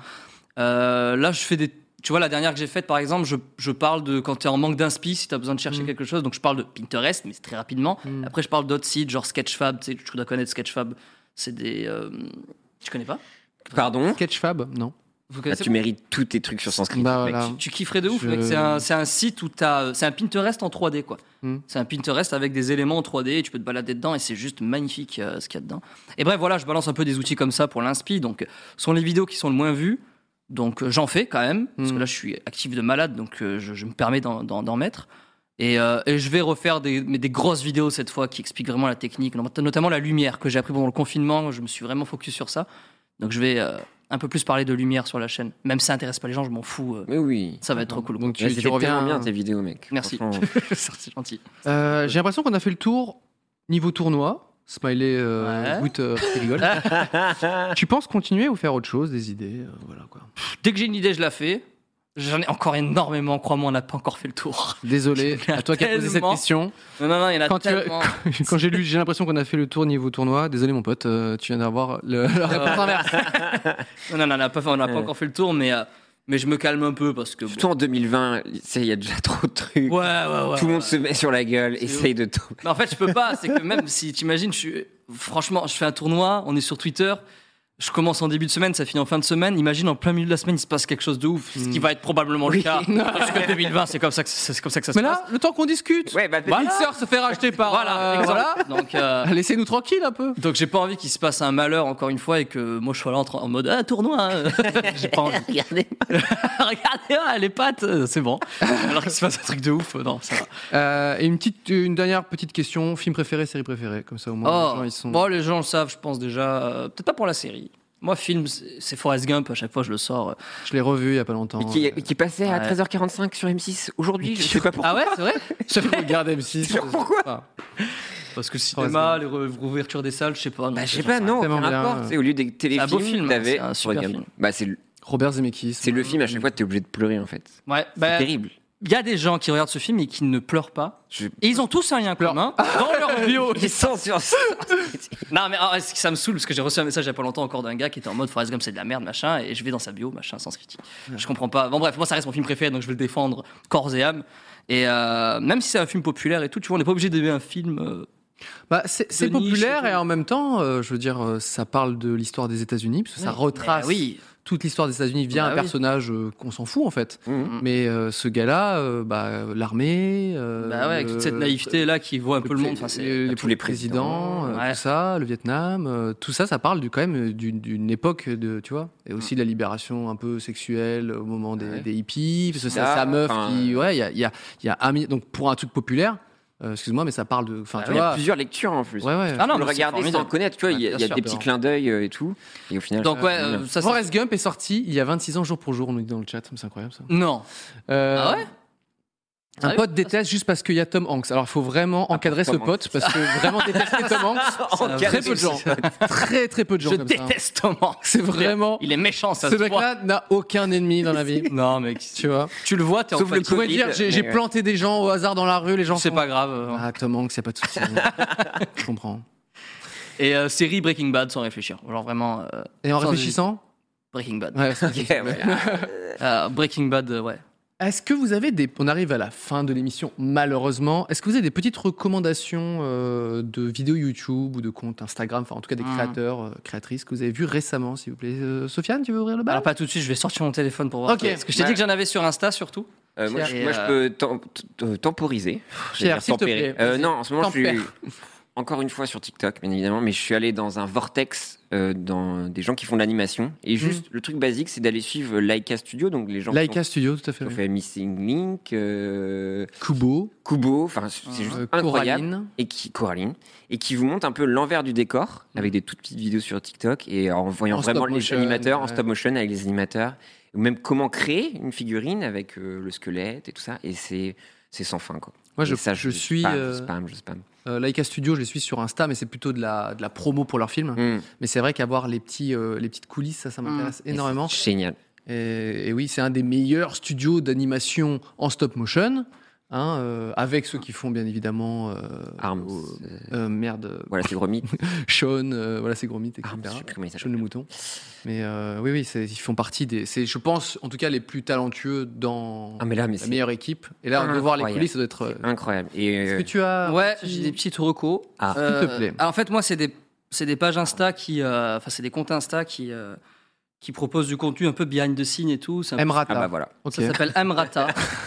Là, je fais des... Tu vois, la dernière que j'ai faite, par exemple, je parle de quand tu es en manque d'inspi, si tu as besoin de chercher quelque chose. Donc, je parle de Pinterest, mais c'est très rapidement. Après, je parle d'autres sites, genre Sketchfab. Tu sais, tu dois connaître Sketchfab. C'est des... Tu connais pas? Pardon? Sketchfab, non. Vous connaissez tu mérites tous tes trucs sur Sanskrit. Voilà. Tu kifferais de ouf, mec. C'est un site où c'est un Pinterest en 3D, quoi. C'est un Pinterest avec des éléments en 3D et tu peux te balader dedans et c'est juste magnifique ce qu'il y a dedans. Et bref, voilà, je balance un peu des outils comme ça pour l'inspi. Donc, ce sont les vidéos qui sont le moins vues. Donc, j'en fais quand même. Parce que là, je suis actif de malade, donc je me permets d'en mettre. Et je vais refaire des grosses vidéos cette fois qui expliquent vraiment la technique, notamment la lumière que j'ai appris pendant le confinement. Je me suis vraiment focus sur ça. Donc, je vais un peu plus parler de lumière sur la chaîne. Même si ça intéresse pas les gens, je m'en fous. Mais oui. Ça va être trop cool. Donc tu reviens bien tes vidéos, mec. Merci. C'est gentil. J'ai l'impression qu'on a fait le tour niveau tournoi. Smiley, qui rigole. Tu penses continuer ou faire autre chose, des idées, voilà quoi. Dès que j'ai une idée, je la fais. J'en ai encore énormément, crois-moi, on n'a pas encore fait le tour. Désolé, à toi qui as posé cette question. Non, il y en a tellement. Quand j'ai l'impression qu'on a fait le tour niveau tournoi. Désolé mon pote, tu viens d'avoir la réponse inverse. Non, on n'a pas encore fait le tour, mais je me calme un peu parce que... Surtout en 2020, il y a déjà trop de trucs. Ouais. Tout le monde se met sur la gueule, essaye de tout. Mais en fait, je peux pas. C'est que même si t'imagines, franchement, je fais un tournoi, on est sur Twitter. je commence en début de semaine, ça finit en fin de semaine. Imagine en plein milieu de la semaine, il se passe quelque chose de ouf, ce qui va être probablement le cas. Jusqu'en 2020, c'est comme ça que ça se passe. Mais là, le temps qu'on discute, Ouais, bah, Pixar se fait racheter par. Voilà, voilà. Donc, Laissez-nous tranquille un peu. donc j'ai pas envie qu'il se passe un malheur encore une fois et que moi je sois là en mode tournoi. J'ai pas envie. Regardez. Regardez les pattes, c'est bon. Alors qu'il se passe un truc de ouf, non, ça va. Et une dernière petite question, film préféré, série préférée, comme ça au moins les gens ils sont. Bon, les gens le savent, je pense déjà. Peut-être pas pour la série. Moi, film, c'est Forrest Gump. À chaque fois, je le sors. Je l'ai revu il y a pas longtemps. Qui passait à 13h45 sur M6 aujourd'hui, je sais pas pourquoi. Ah ouais, c'est vrai. Je regarde M6. Pourquoi Parce que le cinéma, les rouvertures des salles, je sais pas. Bah, je sais pas, non, tellement peu bien. importe. Au lieu des téléfilms, un beau film, t'avais c'est un super Forrest Gump. film. Bah, Robert Zemeckis. c'est le film, à chaque fois, t'es obligé de pleurer, en fait. Ouais, C'est terrible. Il y a des gens qui regardent ce film et qui ne pleurent pas. Et ils ont tous un lien commun dans leur bio. Ils sont sur Non, mais ça me saoule parce que j'ai reçu un message il y a pas longtemps encore d'un gars qui était en mode Forrest Gump c'est de la merde, machin, et je vais dans sa bio, machin, sans critique. Je comprends pas. Bon, bref, moi ça reste mon film préféré donc je vais le défendre corps et âme. Et même si c'est un film populaire et tout, tu vois, on n'est pas obligé d'aimer un film. Bah, c'est de populaire niche, et en même temps, je veux dire, ça parle de l'histoire des États-Unis parce que ça retrace toute l'histoire des États-Unis via un personnage qu'on s'en fout en fait. Mais ce gars-là, l'armée, avec toute cette naïveté là qui voit un peu le monde. Enfin, c'est tous les présidents, tout ça, le Vietnam, tout ça, ça parle quand même d'une époque tu vois, et aussi de la libération un peu sexuelle au moment des hippies. Parce que c'est sa meuf qui, il y a donc pour un truc populaire. Excuse-moi, mais ça parle de. Il y a plusieurs lectures en plus. Ouais. Ah non, le regarder sans connaître, tu vois, il y a sûr, des petits clins d'œil et tout. Et au final. Donc, ça, Forrest Gump est sorti il y a 26 ans jour pour jour, on nous dit dans le chat, c'est incroyable ça. Non. Ah ouais? Un pote déteste juste parce qu'il y a Tom Hanks. Alors il faut vraiment encadrer ce pote parce que vraiment détester Tom Hanks, très peu de gens. Très peu de gens. Je comme ça, déteste Tom Hanks. C'est vraiment. Il est méchant, ça Ce se voit. mec-là n'a aucun ennemi dans la vie. Non, mec. Tu vois. Tu le vois, t'es en Sauf fait. le Tu pourrais dire, j'ai planté des gens au hasard dans la rue, les gens. C'est pas grave. Ah, Tom Hanks, y a pas de souci. Je comprends. Et série Breaking Bad sans réfléchir. Genre vraiment. Et en sans réfléchissant. Breaking Bad. Ouais, Breaking Bad, ouais. Est-ce que vous avez on arrive à la fin de l'émission, malheureusement. Est-ce que vous avez des petites recommandations de vidéos YouTube ou de comptes Instagram, enfin en tout cas des créateurs, créatrices que vous avez vues récemment, s'il vous plaît. Sofiane, tu veux ouvrir le bal? Alors pas tout de suite, je vais sortir mon téléphone pour voir. Ok. Parce que je t'ai dit que j'en avais sur Insta surtout. Moi, je peux temporiser. Pierre, s'il te plaît. Non, en ce moment, je suis Tempère. encore une fois sur TikTok, bien évidemment, mais je suis allé dans un vortex dans des gens qui font de l'animation. Et juste, le truc basique, c'est d'aller suivre Laika Studio, donc les gens Laika Studio, tout à fait. qui ont fait Missing Link, Kubo, enfin, c'est juste incroyable. Coraline, et qui vous montre un peu l'envers du décor, avec des toutes petites vidéos sur TikTok, et en voyant En vraiment stop les motion, animateurs en ouais. stop motion avec les animateurs, ou même comment créer une figurine avec le squelette et tout ça, et c'est sans fin, quoi. Moi, Et ça, je suis je spam. Laika Studio, je les suis sur Insta, mais c'est plutôt de la promo pour leur film. Mais c'est vrai qu'avoir les petites coulisses, ça m'intéresse énormément. C'est génial. Et oui, c'est un des meilleurs studios d'animation en stop motion. Avec ceux qui font bien évidemment Arms. Voilà, c'est Gromit. Sean, voilà, c'est Gromit, etc. Arms, je sais plus comment il s'appelle. Sean le mouton. Mais oui, ils font partie c'est, je pense, en tout cas, les plus talentueux dans Ah, mais là, mais la c'est meilleure équipe. Et là, on peut voir les incroyable. coulisses, ça doit être. incroyable. Et Est-ce que tu as. Ouais, j'ai des petites recos. Ah. S'il te plaît. Alors, en fait, moi, c'est des pages Insta c'est des comptes Insta qui proposent du contenu un peu behind the scene et tout. C'est un peu- Emrata. Ah bah voilà. Ok. Ça s'appelle Mrata.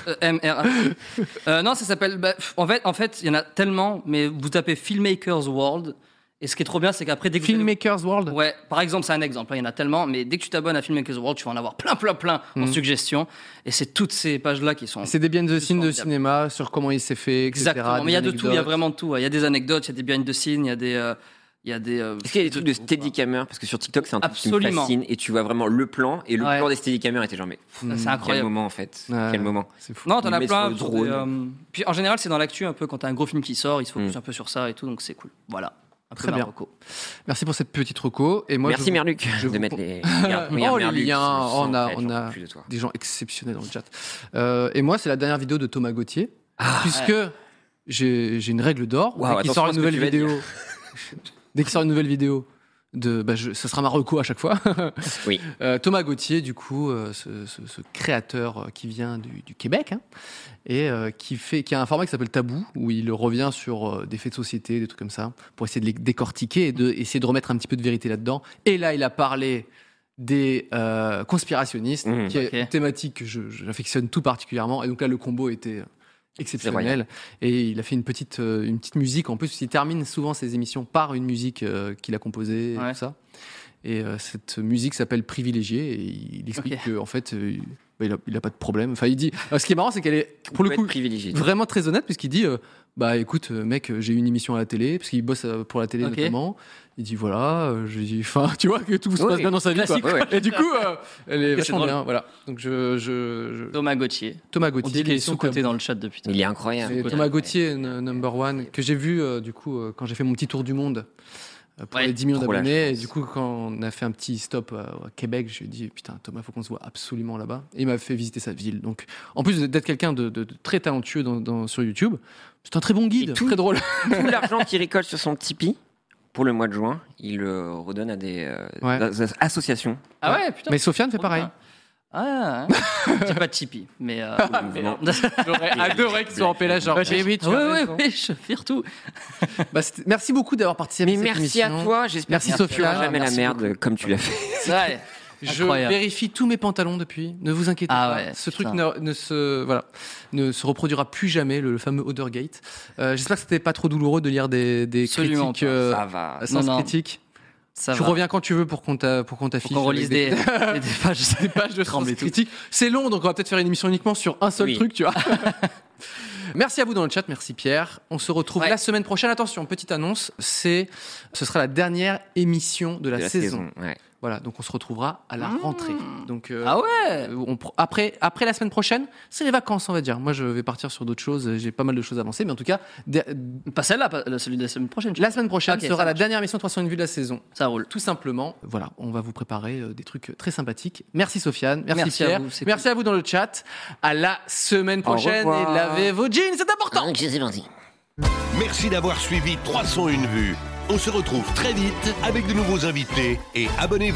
Non, ça s'appelle. En fait, il y en a tellement, mais vous tapez Filmmakers World. Et ce qui est trop bien, c'est qu'après, dès que Filmmakers World. Ouais, par exemple, c'est un exemple, il y en a tellement, mais dès que tu t'abonnes à Filmmakers World, tu vas en avoir plein en suggestions. Et c'est toutes ces pages-là qui sont. C'est des behind the scenes de formidables. cinéma sur comment il s'est fait, etc. Exactement, mais il y a de tout, il y a anecdotes. vraiment de tout. Il y a des anecdotes, il y a des behind the scenes, il y a des. Est-ce qu'il y a des trucs de Steadicammer? Parce que sur TikTok, c'est un truc qui me Absolument. fascine. Et tu vois vraiment le plan. Et le Ouais. plan des Steadicammer était genre, mais C'est quel incroyable. moment en fait. Ouais. Quel moment. C'est fou. Non, t'en Ils as mettent plein. sur le drone. Puis en général, c'est dans l'actu un peu quand t'as un gros film qui sort, ils se focusent un peu sur ça et tout, donc c'est cool. Voilà. Un peu Très bien. Marocco. Merci pour cette petite reco. Et moi, Merci Merluc je de vous- mettre les. Oh, les liens, on a plus de toi. des gens exceptionnels dans le chat. Et moi, c'est la dernière vidéo de Thomas Gauthier, puisque j'ai une règle d'or. Waouh, Dès qu'il attention sort à une ce que nouvelle tu vas vidéo, dès qu'il sort une nouvelle vidéo, ce sera Marocco à chaque fois. Oui. Thomas Gauthier, du coup, ce créateur qui vient du Québec, hein, et qui a un format qui s'appelle Tabou, où il revient sur des faits de société, des trucs comme ça, pour essayer de les décortiquer et essayer de remettre un petit peu de vérité là-dedans. Et là, il a parlé des conspirationnistes, qui est une thématique que j'affectionne tout particulièrement. Et donc là, le combo était exceptionnel. Et il a fait une petite musique. En plus, il termine souvent ses émissions par une musique qu'il a composée, et tout ça. Et cette musique s'appelle Privilégié. Et il explique qu'en fait, il a pas de problème. Enfin, il dit. Ce qui est marrant, c'est qu'elle est, pour le coup, vraiment très honnête, puisqu'il dit écoute, mec, j'ai une émission à la télé, parce qu'il bosse pour la télé notamment. Il dit voilà, je dis, enfin, tu vois que tout se passe bien dans sa vie, quoi. Et du coup, elle est vachement bien, voilà. Donc Thomas Gauthier. Thomas Gauthier. On dit qu'il est sous-coté dans le chat depuis. Il est incroyable. Thomas Gauthier, number one, que j'ai vu du coup quand j'ai fait mon petit tour du monde pour les 10 millions d'abonnés. Et du coup, quand on a fait un petit stop à Québec, je lui ai dit putain, Thomas, faut qu'on se voit absolument là-bas. Et il m'a fait visiter sa ville. Donc, en plus d'être quelqu'un de très talentueux sur YouTube, c'est un très bon guide, très drôle. Tout l'argent qu'il récolte sur son Tipeee pour le mois de juin, il le redonne à des associations. Ah ouais, putain. Mais Sofiane fait pareil. Ah, j'ai pas de Tipeee, mais j'aurais adoré qu'ils soient en PLH, genre. Oui, je fire tout. Merci beaucoup d'avoir participé à cette émission. Merci à toi, j'espère que tu feras jamais la merde comme tu l'as fait. Ouais. Je vérifie tous mes pantalons depuis. Ne vous inquiétez pas. Ouais, ce truc ne se reproduira plus jamais, le fameux Othergate. J'espère que c'était pas trop douloureux de lire des critiques sans critique. Tu reviens quand tu veux pour qu'on t'affiche. Pour qu'on relise des pages de sans critique. C'est long, donc on va peut-être faire une émission uniquement sur un seul truc, tu vois. Merci à vous dans le chat, merci Pierre. On se retrouve la semaine prochaine. Attention, petite annonce, ce sera la dernière émission de la saison. Voilà, donc on se retrouvera à la rentrée. Donc après la semaine prochaine, c'est les vacances, on va dire. Moi, je vais partir sur d'autres choses. J'ai pas mal de choses avancées, mais en tout cas, pas celle-là, celui de la semaine prochaine. La semaine prochaine sera la dernière émission 301 vues de la saison. Ça roule. Tout simplement. Voilà, on va vous préparer des trucs très sympathiques. Merci Sofiane, merci Pierre, merci à vous dans le chat. À la semaine prochaine et lavez vos jeans, c'est important. Merci d'avoir suivi 301 vues. On se retrouve très vite avec de nouveaux invités et abonnez-vous.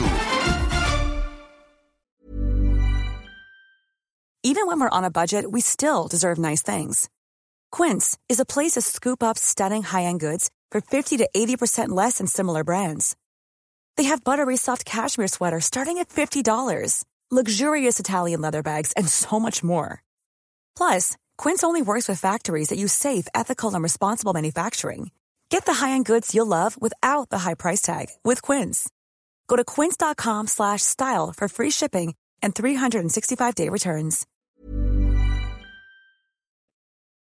Even when we're on a budget, we still deserve nice things. Quince is a place to scoop up stunning high-end goods for 50 to 80% less than similar brands. They have buttery soft cashmere sweaters starting at $50, luxurious Italian leather bags, and so much more. Plus, Quince only works with factories that use safe, ethical, and responsible manufacturing. Get the high-end goods you'll love without the high price tag with Quince. Go to quince.com/style for free shipping and 365-day returns.